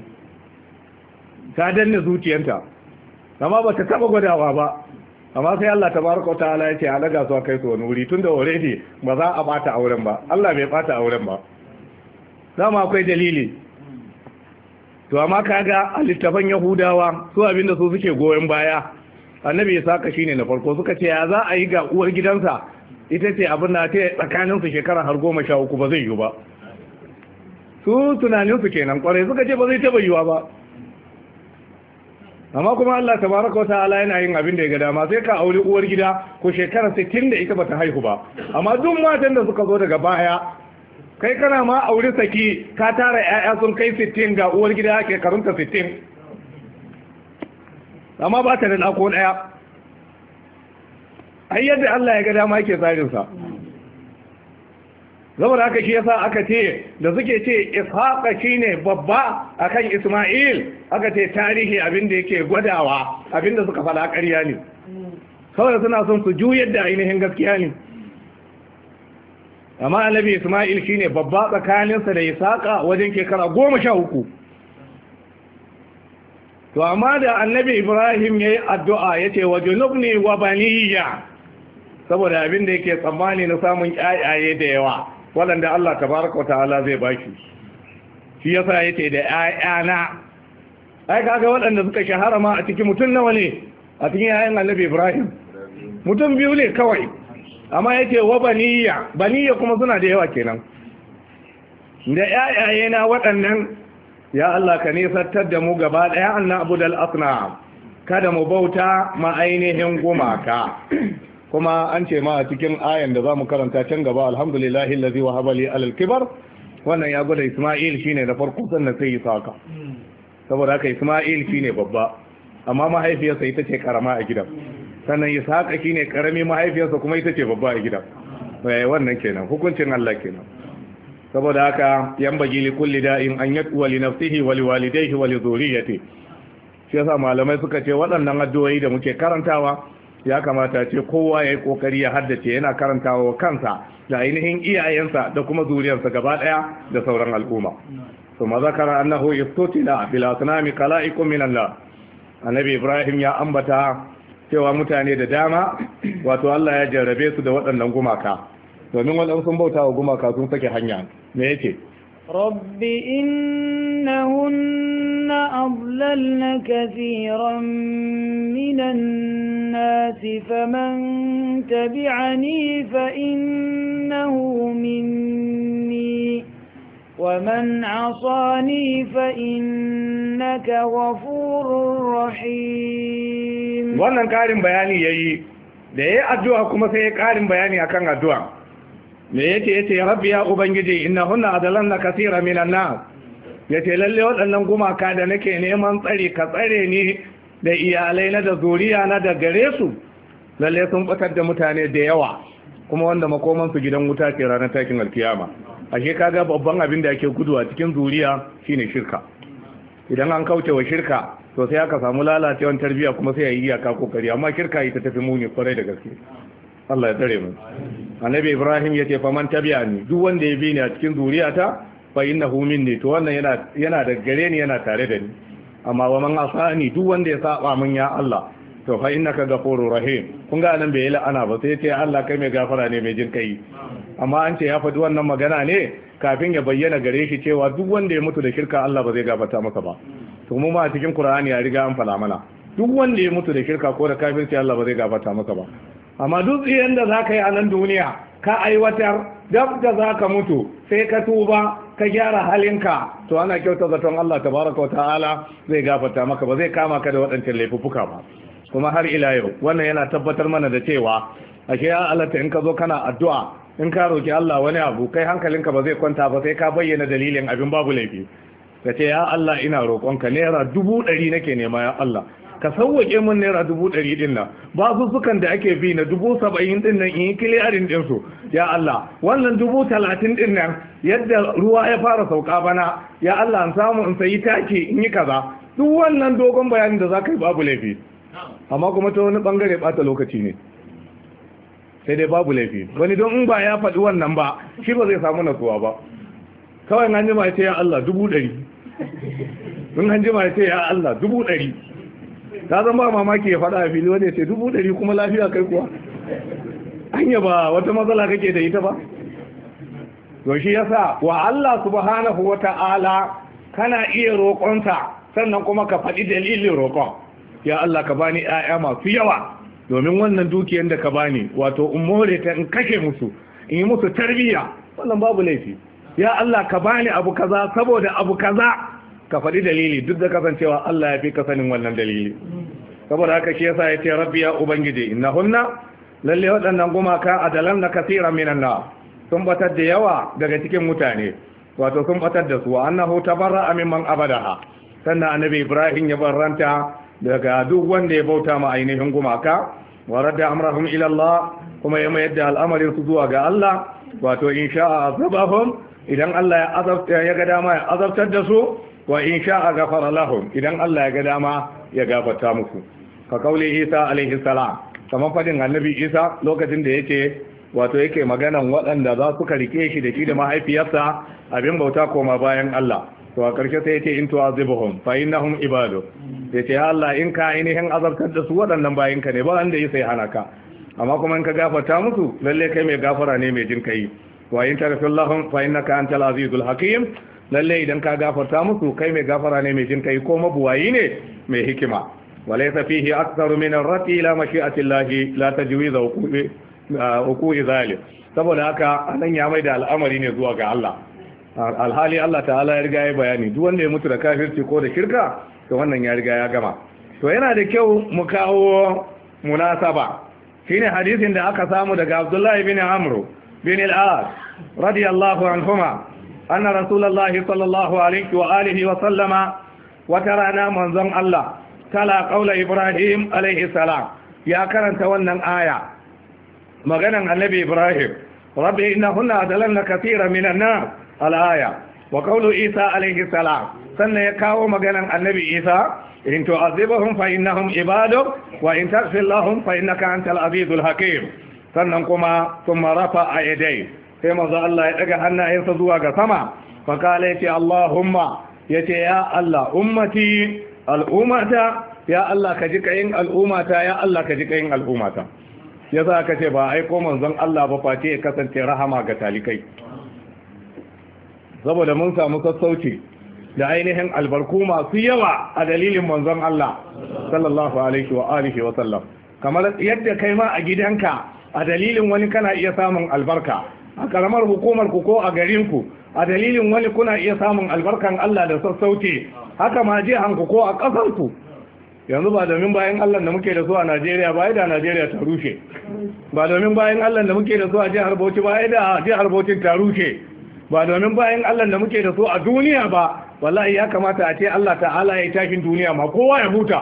ta danne zuciyarta, amma ba ta taba gwadawa ba. Amma sai Allah tabaraka wa ta'ala ya ce a daga su a kai su wani wuri, tunda already ba za a bata auren ba, Allah bai bata auren ba, dama akwai dalili. To amma kaga a littafan Yahudawa su abinda su suke goyon baya, annabi Isaka shine na farko, suka ce ya za a yi ga uwar gidansa ita ce abin da ta tsakaninsu shekara har 13 ba zai yi ba. Su tunaninsu kenan kwarai, suka ce ba zai taba yiwa ba. Amma kuma Allah tabaraka wa ta'ala yana yin abin da ya ga dama, sai ka auri uwar gida ko shekara 60 da ita bata haihu ba, amma duk matan da suka zo daga baya, kai kana ma auri saki ka tara 'ya'ya sun kai 60 ga uwar gida ke karunta 60, amma ba ta da ɗako ɗaya. Ai yadda Allah ya ga dama yake tsarinsa. Saboda haka shi yasa aka ce da suke ce Ishaqa shine babba akan Isma'il, aka ce tarihi abinda yake gwadawa abinda suka fada ƙarya ne, saboda suna son su juyar da ainihin gaskiya ne. amma annabi Isma'il shine babba tsakaninsa da Isaka wajen shekara 13. to amma da annabi Ibrahim yayi addu'a yace wajnubni wa baniya saboda abin da yake tsammani na samun ƴaƴaye da yawa wanda Allah tabaaraka ta'ala zai baki shi yasa yace da ƴaƴana ai kaga waɗanda suka shahara ma a cikin mutum nawa ne a cikin ƴaƴan annabi Ibrahim mutum 2 ne kawai amma yake wa baniya kuma suna da yawa kenan da ƴaƴaye na waɗannan ya Allah ka nisantar da mu gaba ɗaya anna abudal asnam kada mu bauta ma ainihin gumaka kuma an ce ma a cikin ayan da zamu karanta can gaba alhamdulillahi allazi wahaba li alal kibar wannan ya gwada Isma'il shine na farko sannan sai Isaka saboda haka Isma'il shine babba amma mahaifiyarsa ita ce karama a gidan sannan Isaka shine karami mahaifiyarsa kuma ita ce babba a gidan wannan kenan hukuncin Allah kenan saboda haka yambagi li kulli da'in an yatwa li nafsihi wa li walidayhi wa li dhurriyyati shi yasa malamai suka ce waɗannan addu'o'i da muke karantawa ya kamata ce kowa yayi kokari ya haddace yana karantawa kansa da ainihin iyayensa da kuma zuriyarsa gaba daya da sauran al'umma ثم ذكر أنه استتل بالأصنام خلائق من الله annabi Ibrahim ya ambata cewa mutane da dama wato Allah ya jarrabe su da waɗannan gumaka domin waɗansu sun bauta wa gumaka sun sake hanya me yake rabbi innahunna adlalna kathiran minan nasi faman tabi'ani fa innahu minni ومن عصاني فإنك غفور رحيم wannan karin bayani yayi da yayi addu'a kuma sai ya karin bayani akan addu'a me yace rabbi ya ubangiji innahunna adalanna kaseera minan nas yace lalle waɗannan gumaka da nake neman tsare ka tsare ni da iyalai na da zuriya na da gare su lalle sun batar da mutane da yawa kuma wanda makoman su gidan wuta ce ranar takin alkiyama ashe kaga babban abin da ake gudu a cikin zuriya shine shirka idan an kauce wa shirka to sai aka samu lalacewar tarbiyya kuma sai yayi iyaka kokari amma shirka ita tafi muni kwarai da gaske Allah ya tsare mu annabi Ibrahim yace fa man tabi'ani duk wanda ya bi ni a cikin zuriyata fa innahu minni to wannan yana da gare ni yana tare da ni amma wa man asani duk wanda ya saba min ya Allah to fa innaka ghafurur rahim kun ga nan bai yi la'ana ba sai ce Allah kai mai gafara ne mai jin kai amma an ce ya faɗi wannan magana ne kafin ya bayyana gare shi cewa duk wanda ya mutu da shirka Allah ba zai gafarta masa ba to mu ma a cikin Qur'ani ya riga an fala mana duk wanda ya mutu da shirka ko da kafirci Allah ba zai gafarta masa ba amma duk tsiyan da zaka yi a nan duniya ka aiwatar dab da zaka mutu sai ka tuba ka gyara halinka to ana kyauta zaton Allah tabaraka wa ta'ala zai gafarta maka ba zai kama ka da waɗancan laifuffuka ba kuma har ila yau wannan yana tabbatar mana da cewa ashe ya Allah in ka zo kana addu'a in ka roki Allah wani abu kai hankalinka ba zai kwanta ba sai ka bayyana dalilin abin babu laifi ka ce ya Allah ina roƙonka naira 100 nake nema ya Allah ka sauwake min naira 100 din nan ba su sukan da ake bi na 70 din nan in yi kiliyarin din su ya Allah wannan 30 din nan yadda ruwa ya fara sauka bana ya Allah an samu in sayi taki in yi kaza duk wannan dogon bayanin da zaka yi babu laifi amma kuma ta wani bangare bata lokaci ne sai dai babu laifi wani don in ba ya faɗi wannan ba shi ba zai samu natsuwa ba kawai an jima ya ce ya Allah 100 in an jima ya ce ya Allah 100 ta zama mamaki ya faɗa a fili wanda ya ce 100 kuma lafiya kai kuwa anya ba wata matsala kake da ita ba to shi yasa wa Allah subhanahu wata'ala kana iya roƙonsa sannan kuma ka faɗi dalilin roƙon ya Allah ka bani ƴaƴa masu yawa domin wannan dukiyar da ka bani wato in more ta in kashe musu in yi musu tarbiyya wannan babu laifi ya Allah ka bani abu kaza saboda abu kaza ka faɗi dalili duk da kasancewa Allah ya fi ka sanin wannan dalili saboda haka shi yasa yace rabbi ya ubangiji innahunna lalle waɗannan gumaka adalan na kaseeran minan nar sun batar da yawa daga cikin mutane wato sun batar da su annahu tabarra'a mimman abadaha sannan annabi Ibrahim ya barranta daga duk wanda ya bauta ma ainihin gumaka wa radda amrahum ila Allah kuma ya mayar da al'amarin su zuwa ga Allah wato in sha'a azabahum idan Allah ya ga dama ya azabtar da su wa in sha'a ghafara lahum idan Allah ya ga dama ya gafarta musu ka kauli Isa alaihi salam kamar fadin annabi Isa lokacin da yake wato yake maganan waɗanda za su rike shi da shi da mahaifiyarsa abin bauta koma bayan Allah to a ƙarshe sai yace in tu'azibuhum fa innahum ibadu yace ya Allah in ka ainihin azabtar da su waɗannan bayinka ne ba wanda ya sai halaka amma kuma in ka gafarta musu lalle kai mai gafara ne mai jin kai wa in taghfir lahum fa innaka antal azizul hakim lalle idan ka gafarta musu kai mai gafara ne mai jin kai ko mabuwayi ne mai hikima walaysa fihi aktharu min ar-rati ila mashi'ati llahi la tajwiza uqu'i zalim saboda haka anan ya mai da al'amari ne zuwa ga Allah alhali Allah ta'ala ya riga ya bayani duk wanda ya mutu da kafirci ko da shirka to wannan ya riga ya gama to yana da kyau mu kawo munasaba shine hadisin da aka samu daga Abdullah ibn Amr bin al-As radiyallahu anhuma anna rasulullahi sallallahu alaihi wa alihi wa sallama wa tarana manzon Allah kala qaula Ibrahim alaihi salam ya karanta wannan aya maganan annabi Ibrahim rabbi innahunna adlalna katira minan nar al-aya wa qawlu Isa alayhi salam sannan ya kawo maganan annabi Isa in tu'azibahum fa innahum ibaduk wa in taghfir lahum fa innaka antal azizul hakim sannan kuma thumma rafa'a yadayhi sai manzo Allah ya daga hannayensa zuwa ga sama fa kala yace Allahumma yace ya Allah ummati al'ummata ya Allah ka ji kayin al'ummata ya Allah ka ji kayin al'ummata yasa aka ce ba aiko manzon Allah ba face ya kasance rahama ga talikai saboda mun samu sassauci da ainihin albarku masu yawa a dalilin manzon Allah sallallahu alaihi wa alihi wa sallam kamar yadda kai ma a gidanka a dalilin wani kana iya samun albarka a karamar hukumar ku ko a garin ku a dalilin wani kuna iya samun albarkan Allah da sassauci haka ma jihan ku ko a kasar ku yanzu ba domin bayan Allah da muke da su a Najeriya ba da Najeriya ta rushe ba domin bayan Allah da muke da su a jihar Bauchi ba da jihar Bauchi ta rushe ba domin bayan Allah da muke da su a duniya ba wallahi ya kamata a ce Allah ta'ala ya yi tashin duniya ma kowa ya huta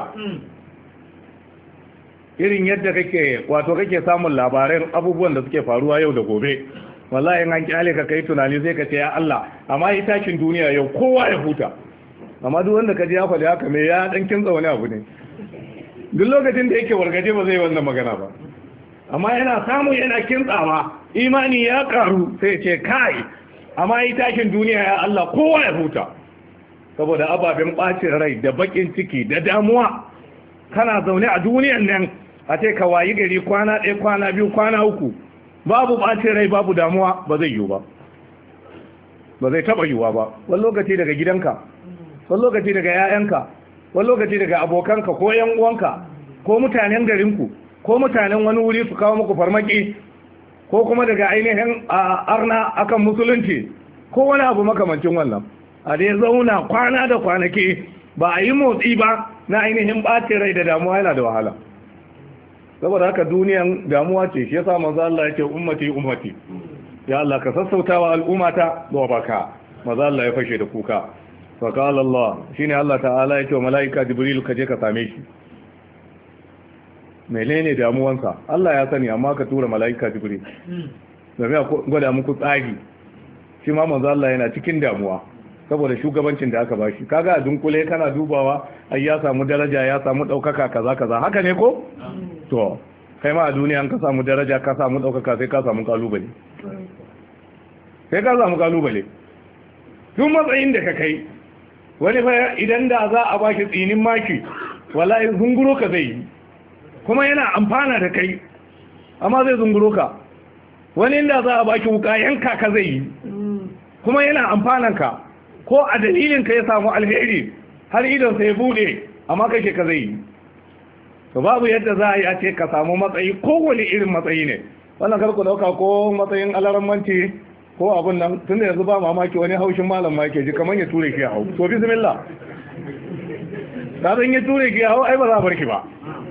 irin yadda kake samun labaran abubuwan da suke faruwa yau da gobe wallahi in an kyale ka kai tunani sai ka ce ya Allah amma yi tashin duniya yau kowa ya huta amma duk wanda ka ji ya faɗi haka me ya dan kinsa wani abu ne duk lokacin da yake wargaje ba zai wannan magana ba amma yana samu yana kintsawa imani ya karu sai ce kai amma yi tashin duniya ya Allah kowa ya huta saboda ababen bacin rai da bakin ciki da damuwa kana zaune a duniyan nan a ce ka wayi gari kwana ɗaya kwana biyu kwana uku babu bacin rai babu damuwa ba zai yiwu ba ba zai taɓa yiwuwa ba wani lokaci daga gidanka wani lokaci daga 'ya'yanka wani lokaci daga abokanka ko 'yan uwanka ko mutanen garinku ko mutanen wani wuri su kawo muku farmaki ko kuma daga ainihin arna akan musulunci ko wani abu makamancin wannan a dai zauna kwana da kwanaki ba a yi motsi ba na ainihin ɓacin rai da damuwa yana da wahala saboda haka duniyan damuwa ce shi yasa manzo Allah yake ummati ummati ya Allah ka sassautawa al'ummata wa baka manzo Allah ya fashe da kuka fa qala Allah shine Allah ta'ala yake wa malaika jibril ka je ka same shi menene damuwansa Allah ya sani amma ka tura malaika jibril domin a gwada muku tsari shi ma manzo Allah yana cikin damuwa saboda shugabancin da aka bashi kaga a dunkule kana dubawa ai ya samu daraja ya samu daukaka kaza kaza haka ne ko to kai ma a duniya ka samu daraja ka samu daukaka sai ka samu kalubale tun matsayin da ka kai wani fa idan da za a baki tsinin maki wallahi zunguro ka zai yi kuma yana amfana da kai amma zai zunguro ka wani inda za a baki wuka yanka ka zai yi kuma yana amfanan ka ko a dalilin ka ya samu alheri har idon sai bude amma kake ka zai yi to babu yadda za a yi a ce ka samu matsayi ko wani irin matsayi ne wannan karku dauka ko matsayin alarammanci ko abun nan tunda yanzu ba mamaki wani haushin malam ma yake ji kamar ya ture ki hau to bismillah kafin ya ture ki hau ai ba za a bar ki ba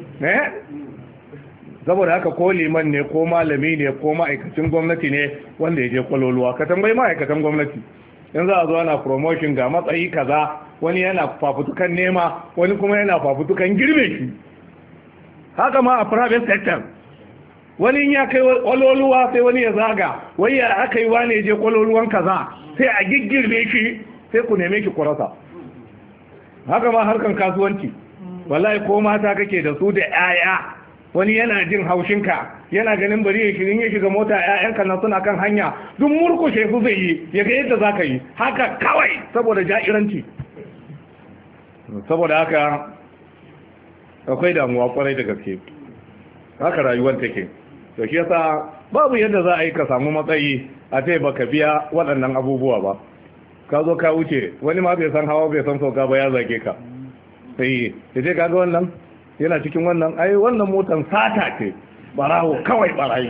saboda haka ko liman ne ko malami ne ko ma'aikacin gwamnati ne wanda ya je kwaloluwa ka tambayi ma'aikatan gwamnati in za a zo ana promotion ga matsayi kaza wani yana fafutukan nema wani kuma yana fafutukan girbe shi haka ma a private sector wani ya kai kwaloluwa sai wani ya zaga wai ya aka yi wane je kwaloluwan kaza sai a giggirbe shi sai ku neme ki kurasa haka ma harkan kasuwanci wallahi ko mata kake da su da 'ya'ya wani yana jin haushinka yana ganin bari ya shiga mota ƴaƴanka na suna kan hanya duk murkushe su zai yi ya ga yadda za ka yi haka kawai saboda ja'iranci. Saboda haka akwai damuwa kwarai da gaske, haka rayuwar take. To shi yasa babu yadda za a yi ka samu matsayi a ce baka biya waɗannan abubuwa ba. Ka zo ka wuce wani ma bai san hawa bai san sauka ba ya zage ka, sai ya ce kaga wannan yana cikin wannan, ai wannan motan sata ce, barawo kawai barayi.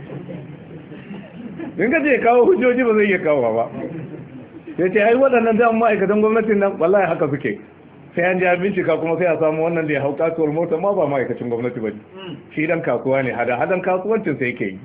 In ka ce kawo hujjoji ba zai iya kawo ba. Ya ce ai waɗannan da ma'aikatan gwamnatin nan wallahi haka suke, sai an ji bincika kuma sai a samu wannan da ya hau kasuwar mota ma ba ma'aikacin gwamnati ba, shi dan kasuwa ne, hada-hadan kasuwancin sai yake yi.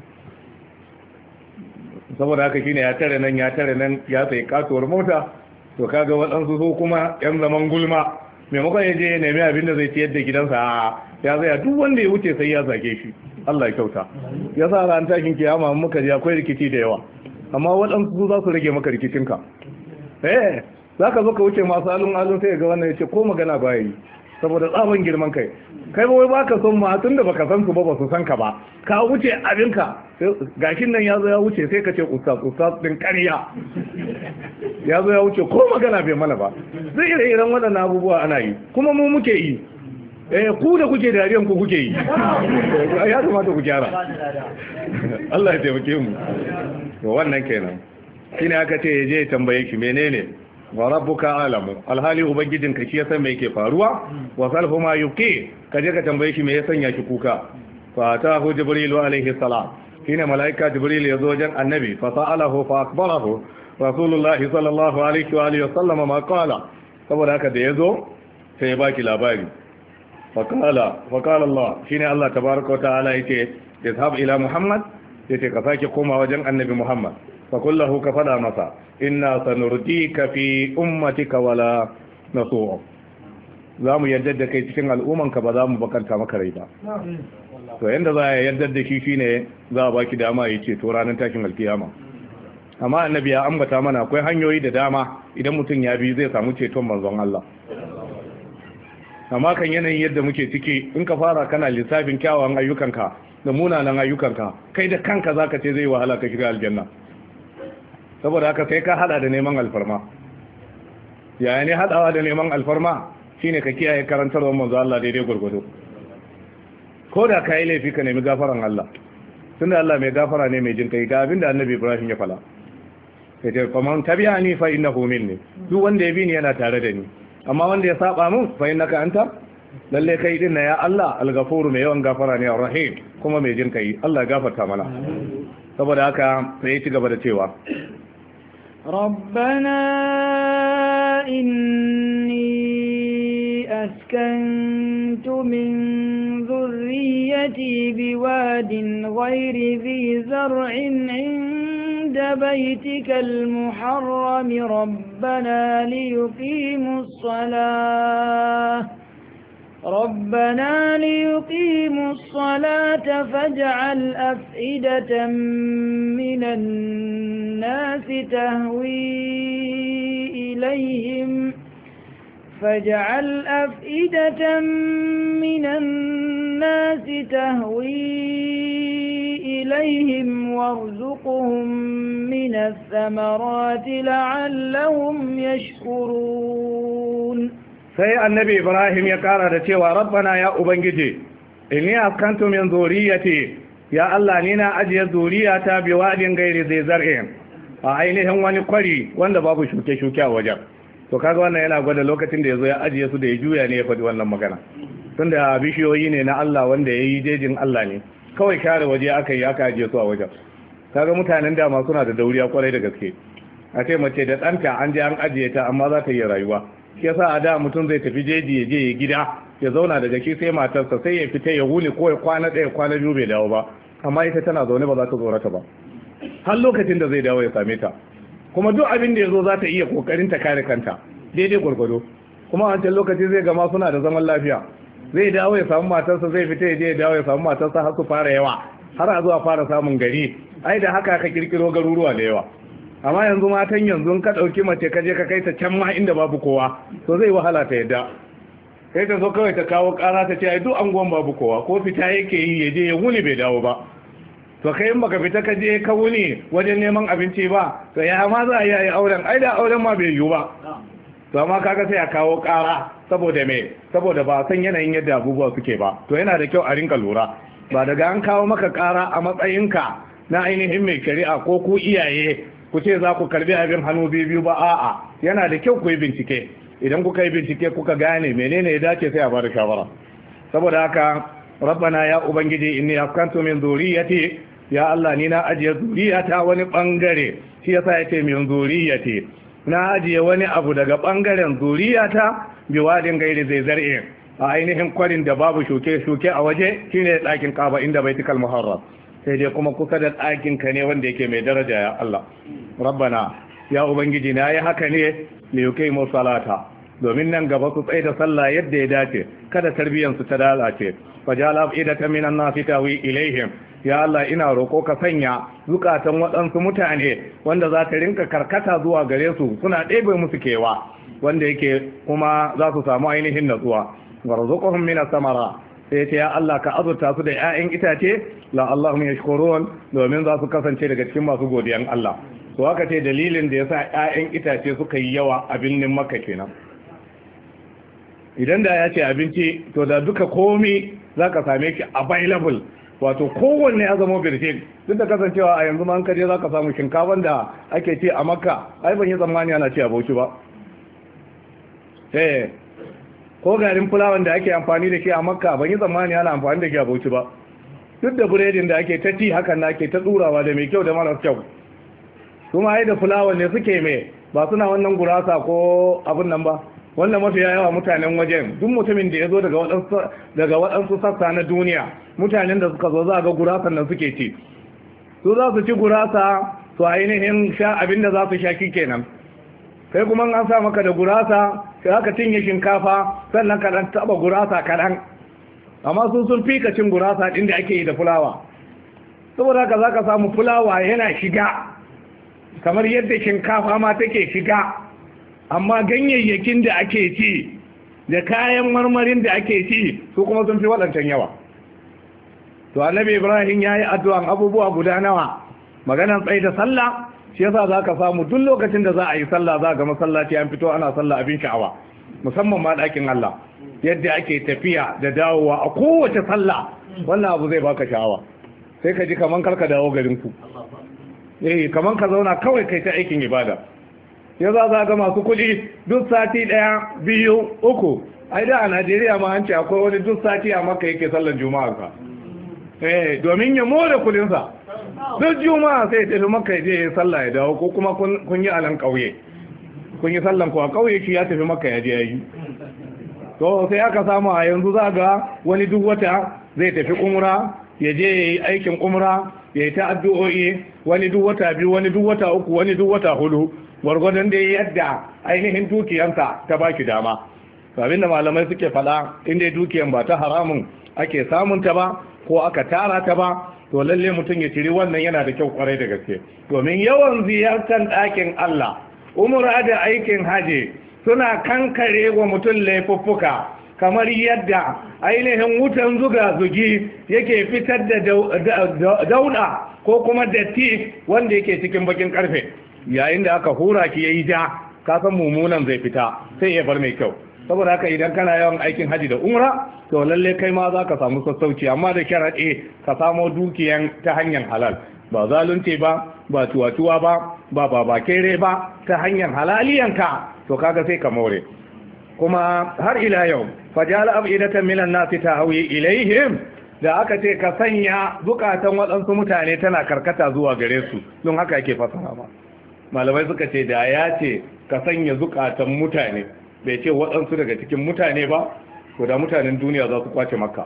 Saboda haka shine ya tare nan ya sai kasuwar mota. To kaga waɗansu so kuma yan zaman gulma, maimakon ya je ya nemi abin da zai ciyar da gidansa, ya zaya duk wanda ya wuce sai ya zage shi. Allah ya kyauta. Ya sa ran tashin kiyama muka ji akwai rikici da yawa, amma waɗansu za su rage maka rikicinka. Za ka zo ka wuce masu alun sai ga wannan ya ce ko magana ba yi, saboda tsaban girman kai. Kai ba wai ba ka son ma tun da baka san su ba su san ka ba, ka wuce abinka. Gashin nan ya zo ya wuce sai ka ce ustaz din ƙarya. Ya zo ya wuce ko magana bai mana ba. Zai ire-iren waɗannan abubuwa ana yi, kuma mu muke yi. Ku da kuke dariyan ku kuke yi. Ya kamata ku gyara. Allah ya taimake mu. Wannan kenan. Shine aka ce ya je ya tambaye shi menene? Wa rabbuka alamu, alhali ubangijinka shi ya san me yake faruwa. Wa salhu ma yuqi, kaje ka tambaye shi me ya sanya shi kuka. Fa atahu jibril alaihi salam, shine malaika jibril ya zo wajen annabi, fa sa'alahu fa akbarahu rasulullahi sallallahu alaihi wa alihi wasallam ma qala. Saboda haka da yazo sai ya baki labari. Fa qala Allah, shine Allah tabaaraka wa ta'ala yace izhab ila muhammad, yace ka sake koma wajen annabi muhammad. Fa kullahu ka fada masa inna sanurdika fi ummatika wala nasu'u, za mu yarda da kai cikin al'ummanka ba za mu bakanta maka rai ba. To yanda za a yarda da shi shine za a baki dama ya ce to ranar tashin alkiyama. Amma annabi ya ambata mana akwai hanyoyi da dama idan mutum ya bi zai samu ceton manzon Allah. Amma kan yanayin yadda muke ciki, in ka fara kana lissafin kyawawan ayyukanka da munanan ayyukanka, kai da kanka zaka ce zai wahala ka shiga aljanna. Saboda haka sai ka hada da neman alfarma. Yaya ne hadawa da neman alfarma? Shine ka kiyaye karantarwar manzo Allah daidai gurgudu. Ko da kai laifi ka nemi gafaran Allah, tunda Allah mai gafara ne mai jinkai, ga abinda Annabi Ibrahim ya fala. Sai ce faman tabi'ani fa innahu minni, duk wanda ya bi ni yana tare da ni, amma wanda ya saba mun fa innaka anta, lalle kai din na ya Allah al-ghafuru mai yawan gafara ne ar-rahim kuma mai jinkai. Allah ya gafarta mana. Saboda haka sai ya ci gaba da cewa ربنا إني أسكنت من ذريتي بواد غير ذي زرع عند بيتك المحرم ربنا ليقيموا الصلاة فاجعل أفئدة من الناس تهوي إليهم وارزقهم من الثمرات لعلهم يشكرون. sai annabi Ibrahim ya kara da cewa rabbana ya ubangiji inni askantu min zuriyati, ya Allah ni na ajiye zuriyata bi wadin gairi zai zar'in, a ainihin wani kwari wanda babu shuke-shuke a wajen. To kaga wannan yana gwada lokacin da yazo ya ajiye su da ya juya ne ya faɗi wannan magana, tunda bishiyoyi ne na Allah wanda yayi jejin Allah ne, kawai kare waje aka yi aka ajiye su a wajen. Kaga mutanen da ma suna da dauriya kwarai da gaske, a ce mace da ɗanta an je an ajiye ta amma za ta yi rayuwa. Shi yasa a da mutum zai tafi jeji ya je ya gida ya zauna daga shi sai matarsa, sai ya fita ya wuni ko ya kwana ɗaya kwana biyu bai dawo ba, amma ita tana zaune ba za ta tsorata ba har lokacin da zai dawo ya same ta, kuma duk abin da ya zo za ta iya kokarin ta kare kanta daidai gwargwado. Kuma a wancan lokaci zai gama suna da zaman lafiya, zai dawo ya samu matarsa, zai fita ya je ya dawo ya samu matarsa har su fara yawa, har a zuwa fara samun gari. Ai da haka ka kirkiro garuruwa da yawa. Amma yanzu matan yanzu ka ɗauki mace ka je ka kai ta can ma inda babu kowa, to zai wahala ta yadda. sai ta zo kawai ta kawo ƙara ta ce ai duk anguwan babu kowa ko fita yake yi ya je ya wuni bai dawo ba. To kai in baka fita ka je ka wuni wajen neman abinci ba to ya ma za a yi auren, ai da auren ma bai yiwu ba. To amma kaga sai a kawo ƙara saboda me, saboda ba san yanayin yadda abubuwa suke ba. To yana da kyau a rinka lura, ba daga an kawo maka ƙara a matsayinka na ainihin mai shari'a ko ku iyaye ku ce za ku karbi abin hannu biyu ba, a'a yana da kyau ku yi bincike. Idan kuka yi bincike kuka gane menene ya dace sai a bada shawara. Saboda haka rabbana ya ubangiji inni askantu min zuriyati, ya Allah ni na ajiye zuriyata wani bangare, shi yasa yace min zuriyati, na ajiye wani abu daga bangaren zuriyata biwadin gairi zai zar'e a ainihin kwarin da babu shuke-shuke a waje shine ɗakin Kaaba inda baitul muharram, sai dai kuma kusa da ɗakin ka ne wanda yake mai daraja ya Allah. Rabbana ya ubangiji na yi haka ne li yuqimu salata, domin nan gaba su tsaye da sallah yadda ya dace, kada tarbiyyar su ta lalace. Fajala afidatan minan nasi tawi ilaihim, ya Allah ina roko ka sanya zukatan waɗansu mutane wanda za ta rinka karkata zuwa gare su, suna ɗebe musu kewa, wanda yake kuma za su samu ainihin natsuwa. Warzuqhum minas samara, sai ta ya Allah ka azurta su da 'ya'yan itace la Allahum yashkurun, domin za su kasance daga cikin masu godiyan Allah. To haka ce dalilin da yasa 'ya'yan itace suka yi yawa a birnin Makka kenan. Idan da ya ce abinci to da duka komi zaka same shi available, wato kowanne ya zama birjik. Duk da kasancewa a yanzu man kaje zaka samu shinkafan da ake ce a Makka, ai ban yi tsammani ana ce a Bauchi ba. Ko garin fulawan da ake amfani da shi a Makka ban yi tsammani ana amfani da shi a Bauchi ba. Duk da buredin da ake ta ci hakan na ake ta tsurawa da mai kyau da mara kyau. Kuma ai da fulawan ne suke mai, ba suna wannan gurasa ko abin nan ba. Wannan mafi yawa mutanen wajen, duk mutumin da ya zo daga waɗansu sassa na duniya, mutanen da suka zo za ga gurasan nan suke ci. Su za su ci gurasa su ainihin sha abin da za su sha kenan. Kai kuma an sa maka da gurasa sai aka cinye shinkafa sannan ka dan taba gurasa kaɗan. Amma sun fi ka cin gurasa ɗin da ake yi da fulawa. Saboda haka za ka samu fulawa yana shiga kamar yadda shinkafa ma take shiga, amma ganyayyakin da ake ci da kayan marmarin da ake ci su kuma sun fi waɗancan yawa. To annabi Ibrahim ya yi addu'an abubuwa guda nawa, maganar tsaye da sallah, shi yasa za ka samu duk lokacin da za a yi sallah za ga masallaci an fito ana sallah abin sha'awa, musamman ma ɗakin Allah, yadda ake tafiya da dawowa a kowace sallah, wannan abu zai baka sha'awa, sai ka ji kaman karka dawo garinku, kaman ka zauna kawai kai ta aikin ibada. Ya za ga masu kuɗi duk sati ɗaya, biyu, uku, ai da a Najeriya ma an ce akwai wani duk sati a Makka yake sallan juma'a ka, domin ya more kuɗinsa. Duk juma'a sai tafi Makka ya je ya sallah ya dawo, ko kuma kun yi alan ƙauye, kun yi sallan ku a ƙauye shi ya tafi Makka ya je ya yi. To sai aka samu a yanzu za ga wani duk wata zai tafi umra, ya je ya yi aikin umra, ya yi ta addu'o'i, wani duk wata biyu, wani duk wata uku, wani duk wata hudu, gwargwadon da yadda ainihin dukiyansa ta ba ki dama. Abinda malamai suke faɗa, inda dukiyan ba ta haramun ake samun ta ba ko aka tara ta ba, to lalle mutum ya ciri wannan yana da kyau kwarai da gaske, domin yawan ziyartar ɗakin Allah, umra da aikin haji suna kankare wa mutum laifuffuka, kamar yadda ainihin wutan zuga-zugi yake fitar da dauda ko kuma datti wanda yake cikin bakin karfe. Yayin da aka hura ki yayi ja, ka san mummunan zai fita sai ya bar mai kyau. Saboda haka idan kana yawan aikin haji da umra, to lalle kai ma za ka samu sassauci, amma da sharaɗe ka samo dukiyan ta hanyar halal, ba zalunci ba, ba tuwa-tuwa ba babakere ba, ta hanyar halaliyanka, to kaga sai ka more. Kuma har ila yau fajal abidatan minan nasi tahwi ilaihim, da aka ce ka sanya zukatan waɗansu mutane tana karkata zuwa gare su, don haka yake fasara ba. Malamai suka ce da ya ce ka sanya zukatan mutane, bai ce waɗansu daga cikin mutane ba, ko da mutanen duniya za su kwace Makka,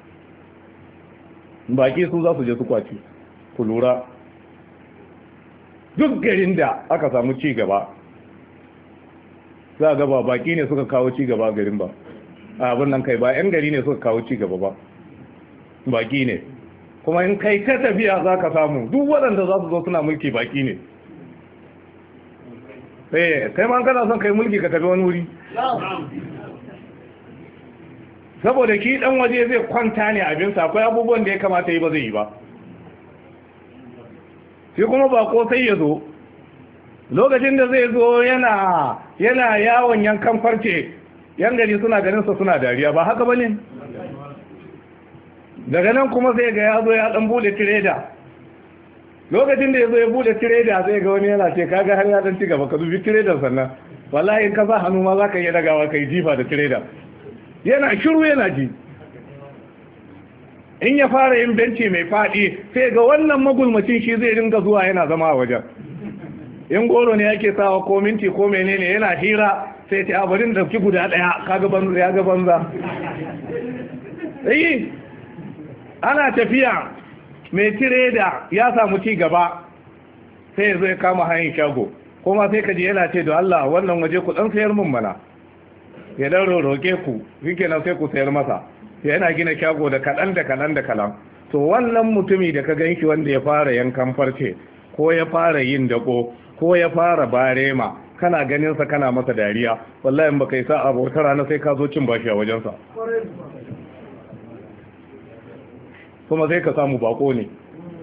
baki su za su je su kwace. Ku lura, duk garin da aka samu ci gaba, za a gaba baki ne suka kawo ci gaba garin ba, abin nan kai ba 'yan gari ne suka kawo ci gaba ba, baki ne. Kuma in kai ta tafiya za ka samu duk waɗanda za su zo suna mulki baki ne. Kai ma kana son kai mulki ka tafi wani wuri, saboda ki dan waje zai kwanta ne abinsa akwai abubuwan da ya kamata yi ba zai yi ba. shi kuma bako sai ya zo lokacin da zai zo yana yawon yankan farce, yan gari suna ganinsa suna dariya, ba haka ba ne? Daga nan kuma sai ga ya zo ya dan bude tireda, lokacin da ya zo ya bude tireda sai ga wani yana ce kaga har ya dan ci gaba ka dubi tiredan sannan wallahi in ka sa hannu ma za ka iya dagawa kai jifa da tireda, yana shiru yana ji. In ya fara yin benci mai faɗi sai ga wannan magulmacin shi zai ringa zuwa yana zama a wajen. In goro ne yake sawa ko minti ko menene yana hira sai ta abarin da ki guda ɗaya kaga banza ya ga banza. Ana tafiya mai tireda ya samu ci gaba sai ya zo ya kama hanyar shago, kuma sai ka ji yana ce da Allah wannan waje ku dan sayar mun mana, ya dan roke ku shike nan sai ku sayar masa, yana gina shago da kaɗan da kaɗan da kaɗan. To wannan mutumi da ka ganshi wanda ya fara yankan farce ko ya fara yin dako ko ya fara barema, kana ganin sa kana masa dariya, wallahi in baka yi sa'a ba wata rana sai ka zo cin bashi a wajensa, kuma sai ka samu bako ne.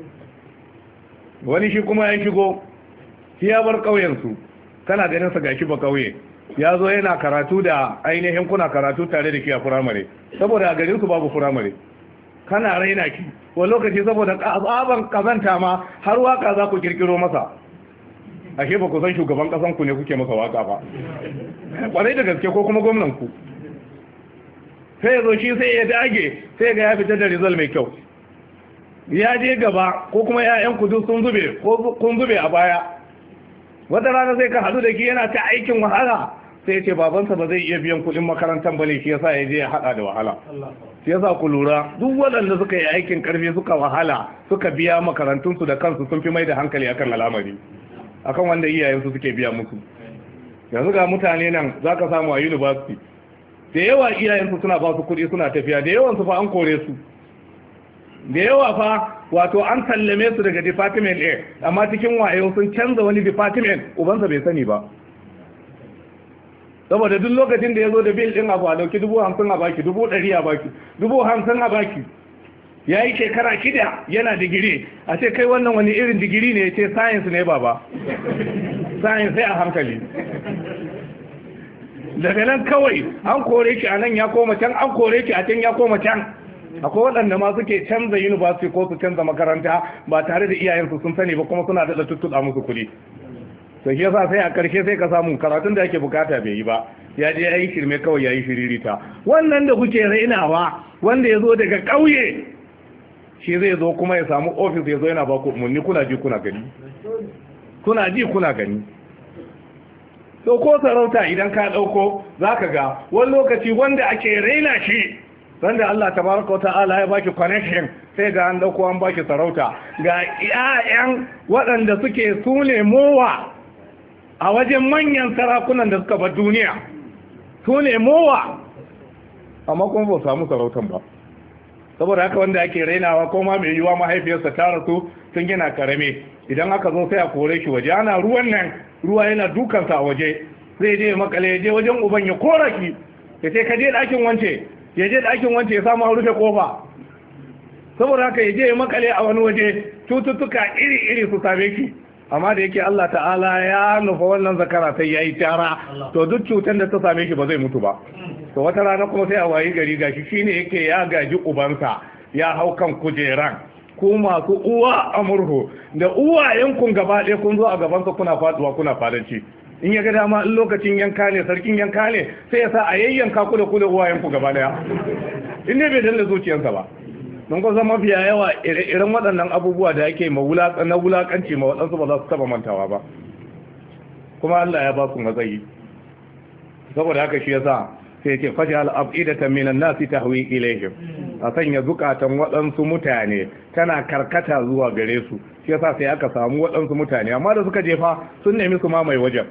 Wani shi kuma ya shigo shi ya bar ƙauyensu, kana ganin sa gashi ba ƙauye, ya zo yana karatu da ainihin kuna karatu tare da shi a firamare, saboda a garinsu babu firamare, kana raina ki wani lokaci saboda tsaban kazanta ma har waka za ku kirkiro masa, ashe ba ku san shugaban ƙasan ku ne kuke masa waka ba, kwarai da gaske, ko kuma gwamnan ku. Sai ya zo shi sai ya dage sai ga ya fitar da result mai kyau, ya je gaba ko kuma 'ya'yan kudu sun zube ko kun zube a baya. Wata rana sai ka hadu da ki yana ta aikin wahala, sai ya ce babansa ba zai iya biyan kuɗin makarantar bane, shi yasa ya je ya hada da wahala. Shi yasa ku lura duk waɗanda suka yi aikin karfi suka wahala suka biya makarantunsu da kansu sun fi mai da hankali akan al'amari akan wanda iyayensu suke biya musu. Yanzu ga mutane nan za ka samu a university da yawa iyayensu suna ba su kuɗi suna tafiya, da yawansu fa an kore su, da yawa fa wato an sallame su daga department A, amma cikin wayo sun canza wani department ubansa bai sani ba, saboda duk lokacin da ya zo da bil din abu a dauki 50,000 a baki, 100,000 a baki, 50,000 a baki. Ya yi shekara 6 yana digiri, a ce kai wannan wani irin digiri ne, ya ce science ne baba, science sai a hankali. Daga nan kawai an kore ki a nan ya koma can, an kore ki a can ya koma can. Akwai waɗanda ma suke canza university ko su canza makaranta ba tare da iyayensu sun sani ba, kuma suna daɗa tuttuɗa musu kuɗi. To shi yasa sai a ƙarshe sai ka samu karatun da ake bukata bai yi ba, ya je ya yi shirme kawai, ya yi shiririta. Wannan da kuke rainawa wanda ya zo daga ƙauye shi zai zo kuma ya samu ofis ya zo yana ba ku umarni, kuna ji kuna gani, kuna ji kuna gani. To ko sarauta idan ka ɗauko za ka ga wani lokaci wanda ake raina shi, wanda Allah tabaraka wata'ala ya baki connection, sai ga an dauko an baki sarauta, ga ƴaƴan waɗanda suke sune mowa a wajen manyan sarakunan da suka bar duniya, sune mowa, amma kuma ba samu sarautan ba. Saboda haka wanda ake rainawa ko ma mai yiwa mahaifiyarsa ta rasu tun yana karame, idan aka zo sai a kore shi waje, ana ruwan nan ruwa yana dukansa a waje, sai je makale ya je wajen uban ya kora ki, ya ce ka je ɗakin wance, ya je ɗakin wance ya samu rufe kofa, saboda haka ya je ya makale a wani waje, cututtuka iri-iri su same shi. Amma da yake Allah ta'ala ya nufa wannan zakara sai ya yi tara, to duk cutar da ta same shi ba zai mutu ba. To wata rana kuma sai a wayi gari gashi shine yake ya gaji ubansa, ya hau kan kujeran, ku masu uwa a murhu da uwayenkun gaba ɗaya kun zo a gabansa kuna faduwa kuna fadanci. In ya ga dama in lokacin yanka ne, sarkin yanka ne, sai ya sa a yayyanka ku da uwayenku gaba daya, in ne bai danna zuciyarsa ba. Don kusan mafiya yawa irin waɗannan abubuwa da ake na wulaƙanci ma waɗansu ba za su taɓa mantawa ba, kuma Allah ya ba su matsayi. Saboda haka shi yasa sai ce fashi al'abidatan minan nasi tahwi ilaihim, a sanya zukatan waɗansu mutane tana karkata zuwa gare su. Shi yasa sai aka samu waɗansu mutane, amma da suka jefa sun nemi su mamaye wajen.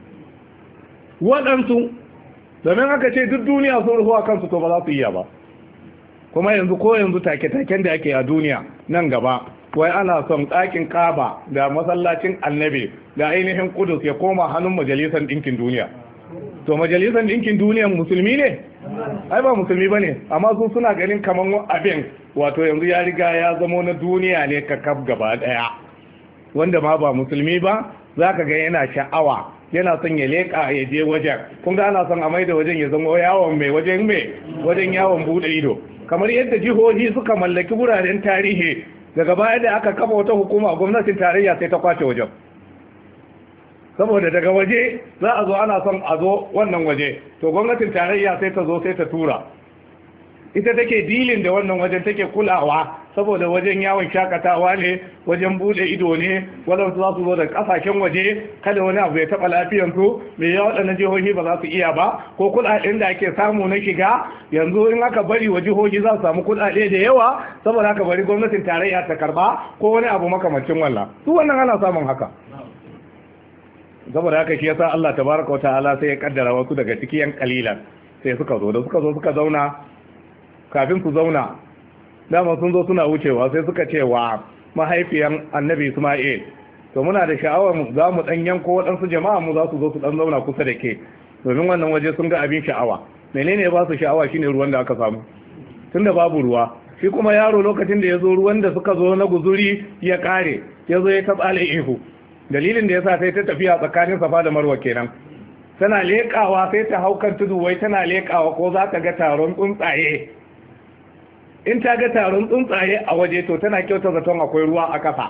Waɗansu domin aka ce duk duniya sun rufuwa kansu to ba za su iya ba. Kuma yanzu ko yanzu take-taken da ake a duniya nan gaba, wai ana son ɗakin Kaaba da masallacin Annabi da ainihin Kudus ya koma hannun Majalisar Ɗinkin Duniya. To Majalisar Ɗinkin Duniya musulmi ne? ai ba musulmi bane amma su suna ganin kaman abin wato yanzu ya riga ya zama na duniya ne kakaf gaba daya wanda ma ba musulmi ba zaka ga yana sha'awa yana son ya leka ya je wajen kun ga ana son a maida wajen ya zama yawon wajen yawon bude ido kamar yadda jihohi suka mallaki wuraren tarihi daga baya da aka kafa wata hukuma gwamnatin tarayya sai ta kwace wajen saboda daga waje za a zo ana son a zo wannan waje to gwamnatin tarayya sai ta zo sai ta tura ita take dilin da wannan wajen take kulawa saboda wajen yawon shakatawa ne wajen bude ido ne wadansu za su zo da kasashen waje kada wani abu ya taba lafiyansu mai yawa waɗannan jihohi ba za su iya ba ko kuɗaɗen da ake samu na shiga yanzu in aka bari wa jihohi za su samu kuɗaɗe da yawa saboda aka bari gwamnatin tarayya ta karba ko wani abu makamancin wannan su wannan ana samun haka saboda haka shi yasa Allah tabaraka wa ta'ala sai ya kaddara wasu daga cikin yan kalilan sai suka zo suka zauna kafin su zauna dama sun zo suna wucewa sai suka ce wa mahaifiyan annabi Isma'il to muna da sha'awar za mu dan yanko waɗansu jama'a mu za su zo su dan zauna kusa da ke domin wannan waje sun ga abin sha'awa menene ba su sha'awa shine ruwan da aka samu tunda babu ruwa shi kuma yaro lokacin da ya zo ruwan da suka zo na guzuri ya kare ya zo ya taɓale ihu dalilin da ya sa sai ta tafiya tsakanin safa da marwa kenan tana leƙawa sai ta haukar tudu wai tana leƙawa ko za ta ga taron tsuntsaye in ta ga taron tsuntsaye a waje to tana kyauta zaton akwai ruwa a ƙasa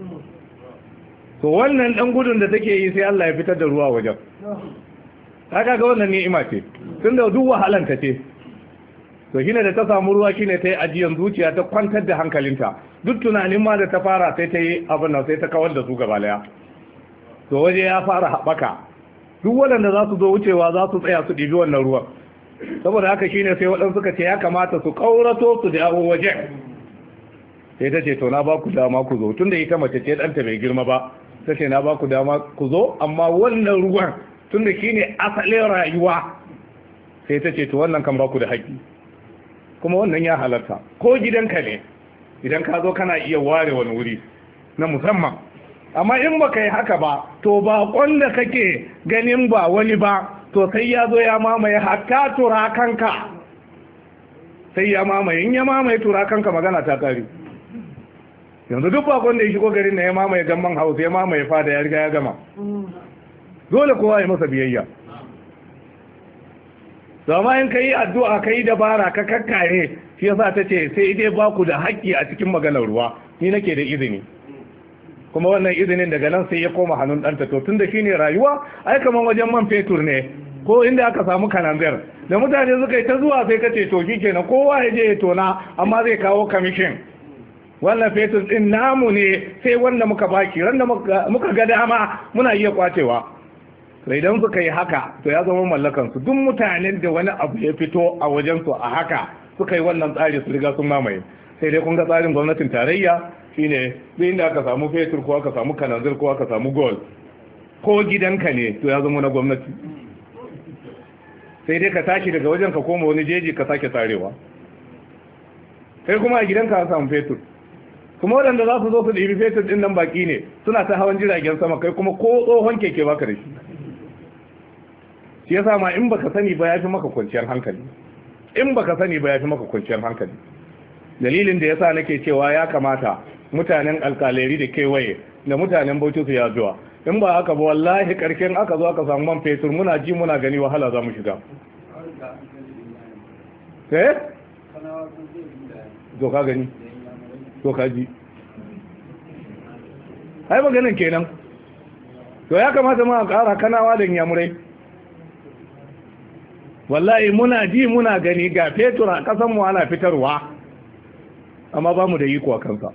to wannan ɗan gudun da take yi sai Allah ya fitar da ruwa wajen haka ga wannan ni'ima ce tun da duk wahalanta ce to shine da ta samu ruwa shine ta yi ajiyan zuciya ta kwantar da hankalinta duk tunanin ma da ta fara sai ta yi abin nan sai ta kawar da su gaba daya to waje ya fara haɓaka duk waɗanda za su zo wucewa za su tsaya su ɗibi wannan ruwan saboda haka shine sai waɗansu suka ce ya kamata su ƙaurato su dawo wajen sai ta ce to na ba ku dama ku zo tunda ita mace ce ɗanta bai girma ba ta ce na ba ku dama ku zo amma wannan ruwan tunda shine asalin rayuwa sai ta ce to wannan kan ba ku da haƙƙi kuma wannan ya halarta ko gidanka ne idan ka zo kana iya ware wani wuri na musamman amma in baka yi haka ba to baƙon da kake ganin ba wani ba to sai ya zo ya mamaye hatta turakanka sai ya mamaye in ya mamaye turakanka magana ta kare yanzu duk baƙon da ya shigo garin na ya mamaye gamban hausa ya mamaye fada ya riga ya gama dole kowa ya masa biyayya zama in ka yi addu'a ka yi dabara ka kakkare shi yasa ta ce sai dai ba ku da haƙƙi a cikin maganar ruwa ni nake da izini kuma wannan izinin daga nan sai ya koma hannun ɗanta to tun da shi ne rayuwa ai kamar wajen man fetur ne ko inda aka samu kananzir da mutane suka yi ta zuwa sai ka ce to shi kenan kowa ya je ya tona amma zai kawo kamishin wannan fetur ɗin namu ne sai wanda muka baki ran da muka ga dama muna iya kwacewa to idan suka yi haka to ya zama mallakansu duk mutanen da wani abu ya fito a wajensu a haka suka yi wannan tsari su riga sun mamaye sai dai kun ga tsarin gwamnatin tarayya shine duk inda aka samu fetur ko aka samu kananzir ko aka samu gold ko gidanka ne to ya zama na gwamnati sai dai ka tashi daga wajen ka koma wani jeji ka sake tsarewa sai kuma a gidanka ka samu fetur kuma waɗanda za su zo su ɗibi fetur ɗin nan baki ne suna ta hawan jiragen sama kai kuma ko tsohon keke baka da shi shi yasa ma in baka sani ba yafi maka kwanciyar hankali in baka sani ba yafi maka kwanciyar hankali dalilin da yasa nake cewa ya kamata mutanen alkaleri da kewaye da mutanen Bauchi su yajuwa in ba haka ba wallahi karken aka zo aka samu man fetur muna ji muna gani wahala za mu shiga to ka gani to ka ji ai maganin kenan to ya kamata mu a ƙara kanawa da yamurai wallahi muna ji muna gani ga fetur a kasan mu ana fitarwa amma ba mu da iko a kansa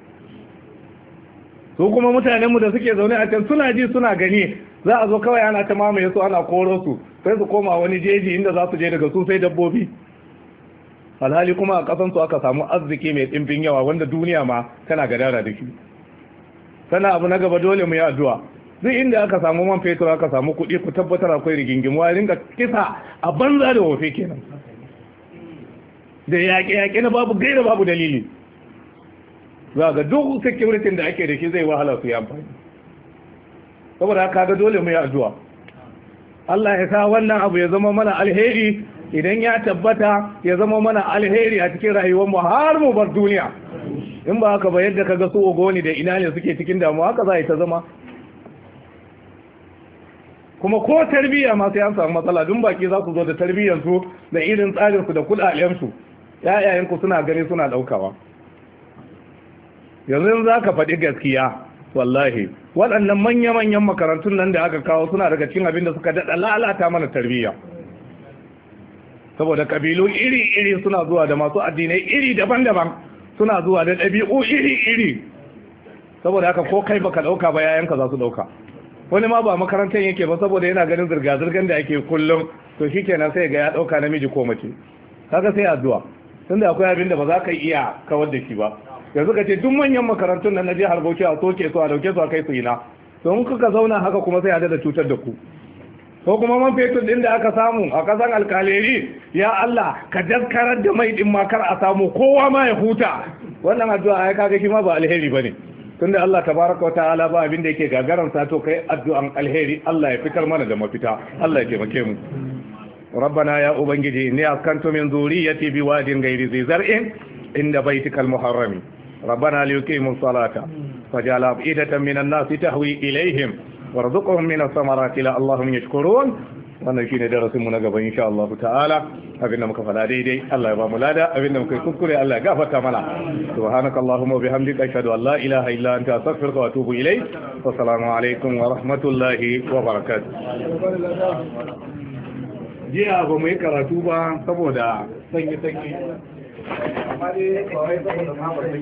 su kuma mutanenmu da suke zaune a can suna ji suna gani za a zo kawai ana ta mamaye su ana koro su sai su koma wani jeji inda za su je daga su sai dabbobi alhali kuma a kasan su aka samu arziki mai ɗimbin yawa wanda duniya ma tana gadara da shi sana abu na gaba dole mu yi addu'a duk inda aka samu man fetur aka samu kuɗi ku tabbatar akwai rigingimu a ringa kisa a banza da wofe kenan da yaƙe-yaƙe na babu gaira babu dalili za ga duk security da ake da shi zai wahala su yi amfani saboda haka ga dole mu yi addu'a Allah ya sa wannan abu ya zama mana alheri idan ya tabbata ya zama mana alheri a cikin rayuwarmu har mu bar duniya. In ba haka ba yadda kaga su ogoni da ina ne suke cikin damuwa haka za ta zama. Kuma ko tarbiyya ma sai an samu matsala, dun baki za su zo da tarbiyyansu da irin tsarinsu da kudalensu, yayayenku suna gani suna daukawa. Yanzu za ka faɗi gaskiya wallahi waɗannan manya-manyan makarantun nan da aka kawo suna daga cikin abin da suka daɗa lalata mana tarbiyya. Saboda kabilu iri-iri suna zuwa da masu addinai iri daban-daban suna zuwa da ɗabi'u iri-iri. Saboda haka ko kai baka ɗauka ba yayanka za su ɗauka. Wani ma ba makarantar yake ba saboda yana ganin zirga-zirgar da ake kullum, to shi kenan sai ga ya ɗauka namiji ko mace. Kaga sai addu'a, tunda akwai abin da ba za ka iya kawar da shi ba. Yanzu ka ce duk manyan makarantun nan na jihar Bauchi a soke su a dauke su a kai su ina, to in kuka zauna haka kuma sai a da cutar da ku. Ko kuma man fetur din da aka samu a kasan alkaleri, ya Allah ka daskarar da mai din ma kar a samu kowa ma ya huta. Wannan addu'a ai kaga shi ma ba alheri bane. Tunda Allah tabaraka wa ta'ala ba abin da yake gagaran sa to kai addu'an alheri, Allah ya fitar mana da mafita, Allah ya taimake mu. ربنا يا أبنجي إني أسكنت من ذريتي بواد غير ذي زرع عند بيتك المحرم ربنا ليقيموا الصلاة فجعل أفئدة من الناس تهوي إليهم وارزقهم من الثمرات لعلهم يشكرون wannan shine darasin mu na gaba insha Allah ta'ala abinda muka fada daidai Allah ya ba mu lada abinda muka kuskure Allah ya gafarta mana subhanakallahumma wa bihamdika ashhadu an la ilaha illa anta astaghfiruka wa atubu ilayk wa assalamu alaikum wa rahmatullahi wa barakatuh. Jiya ba mu yi karatu ba saboda sanyi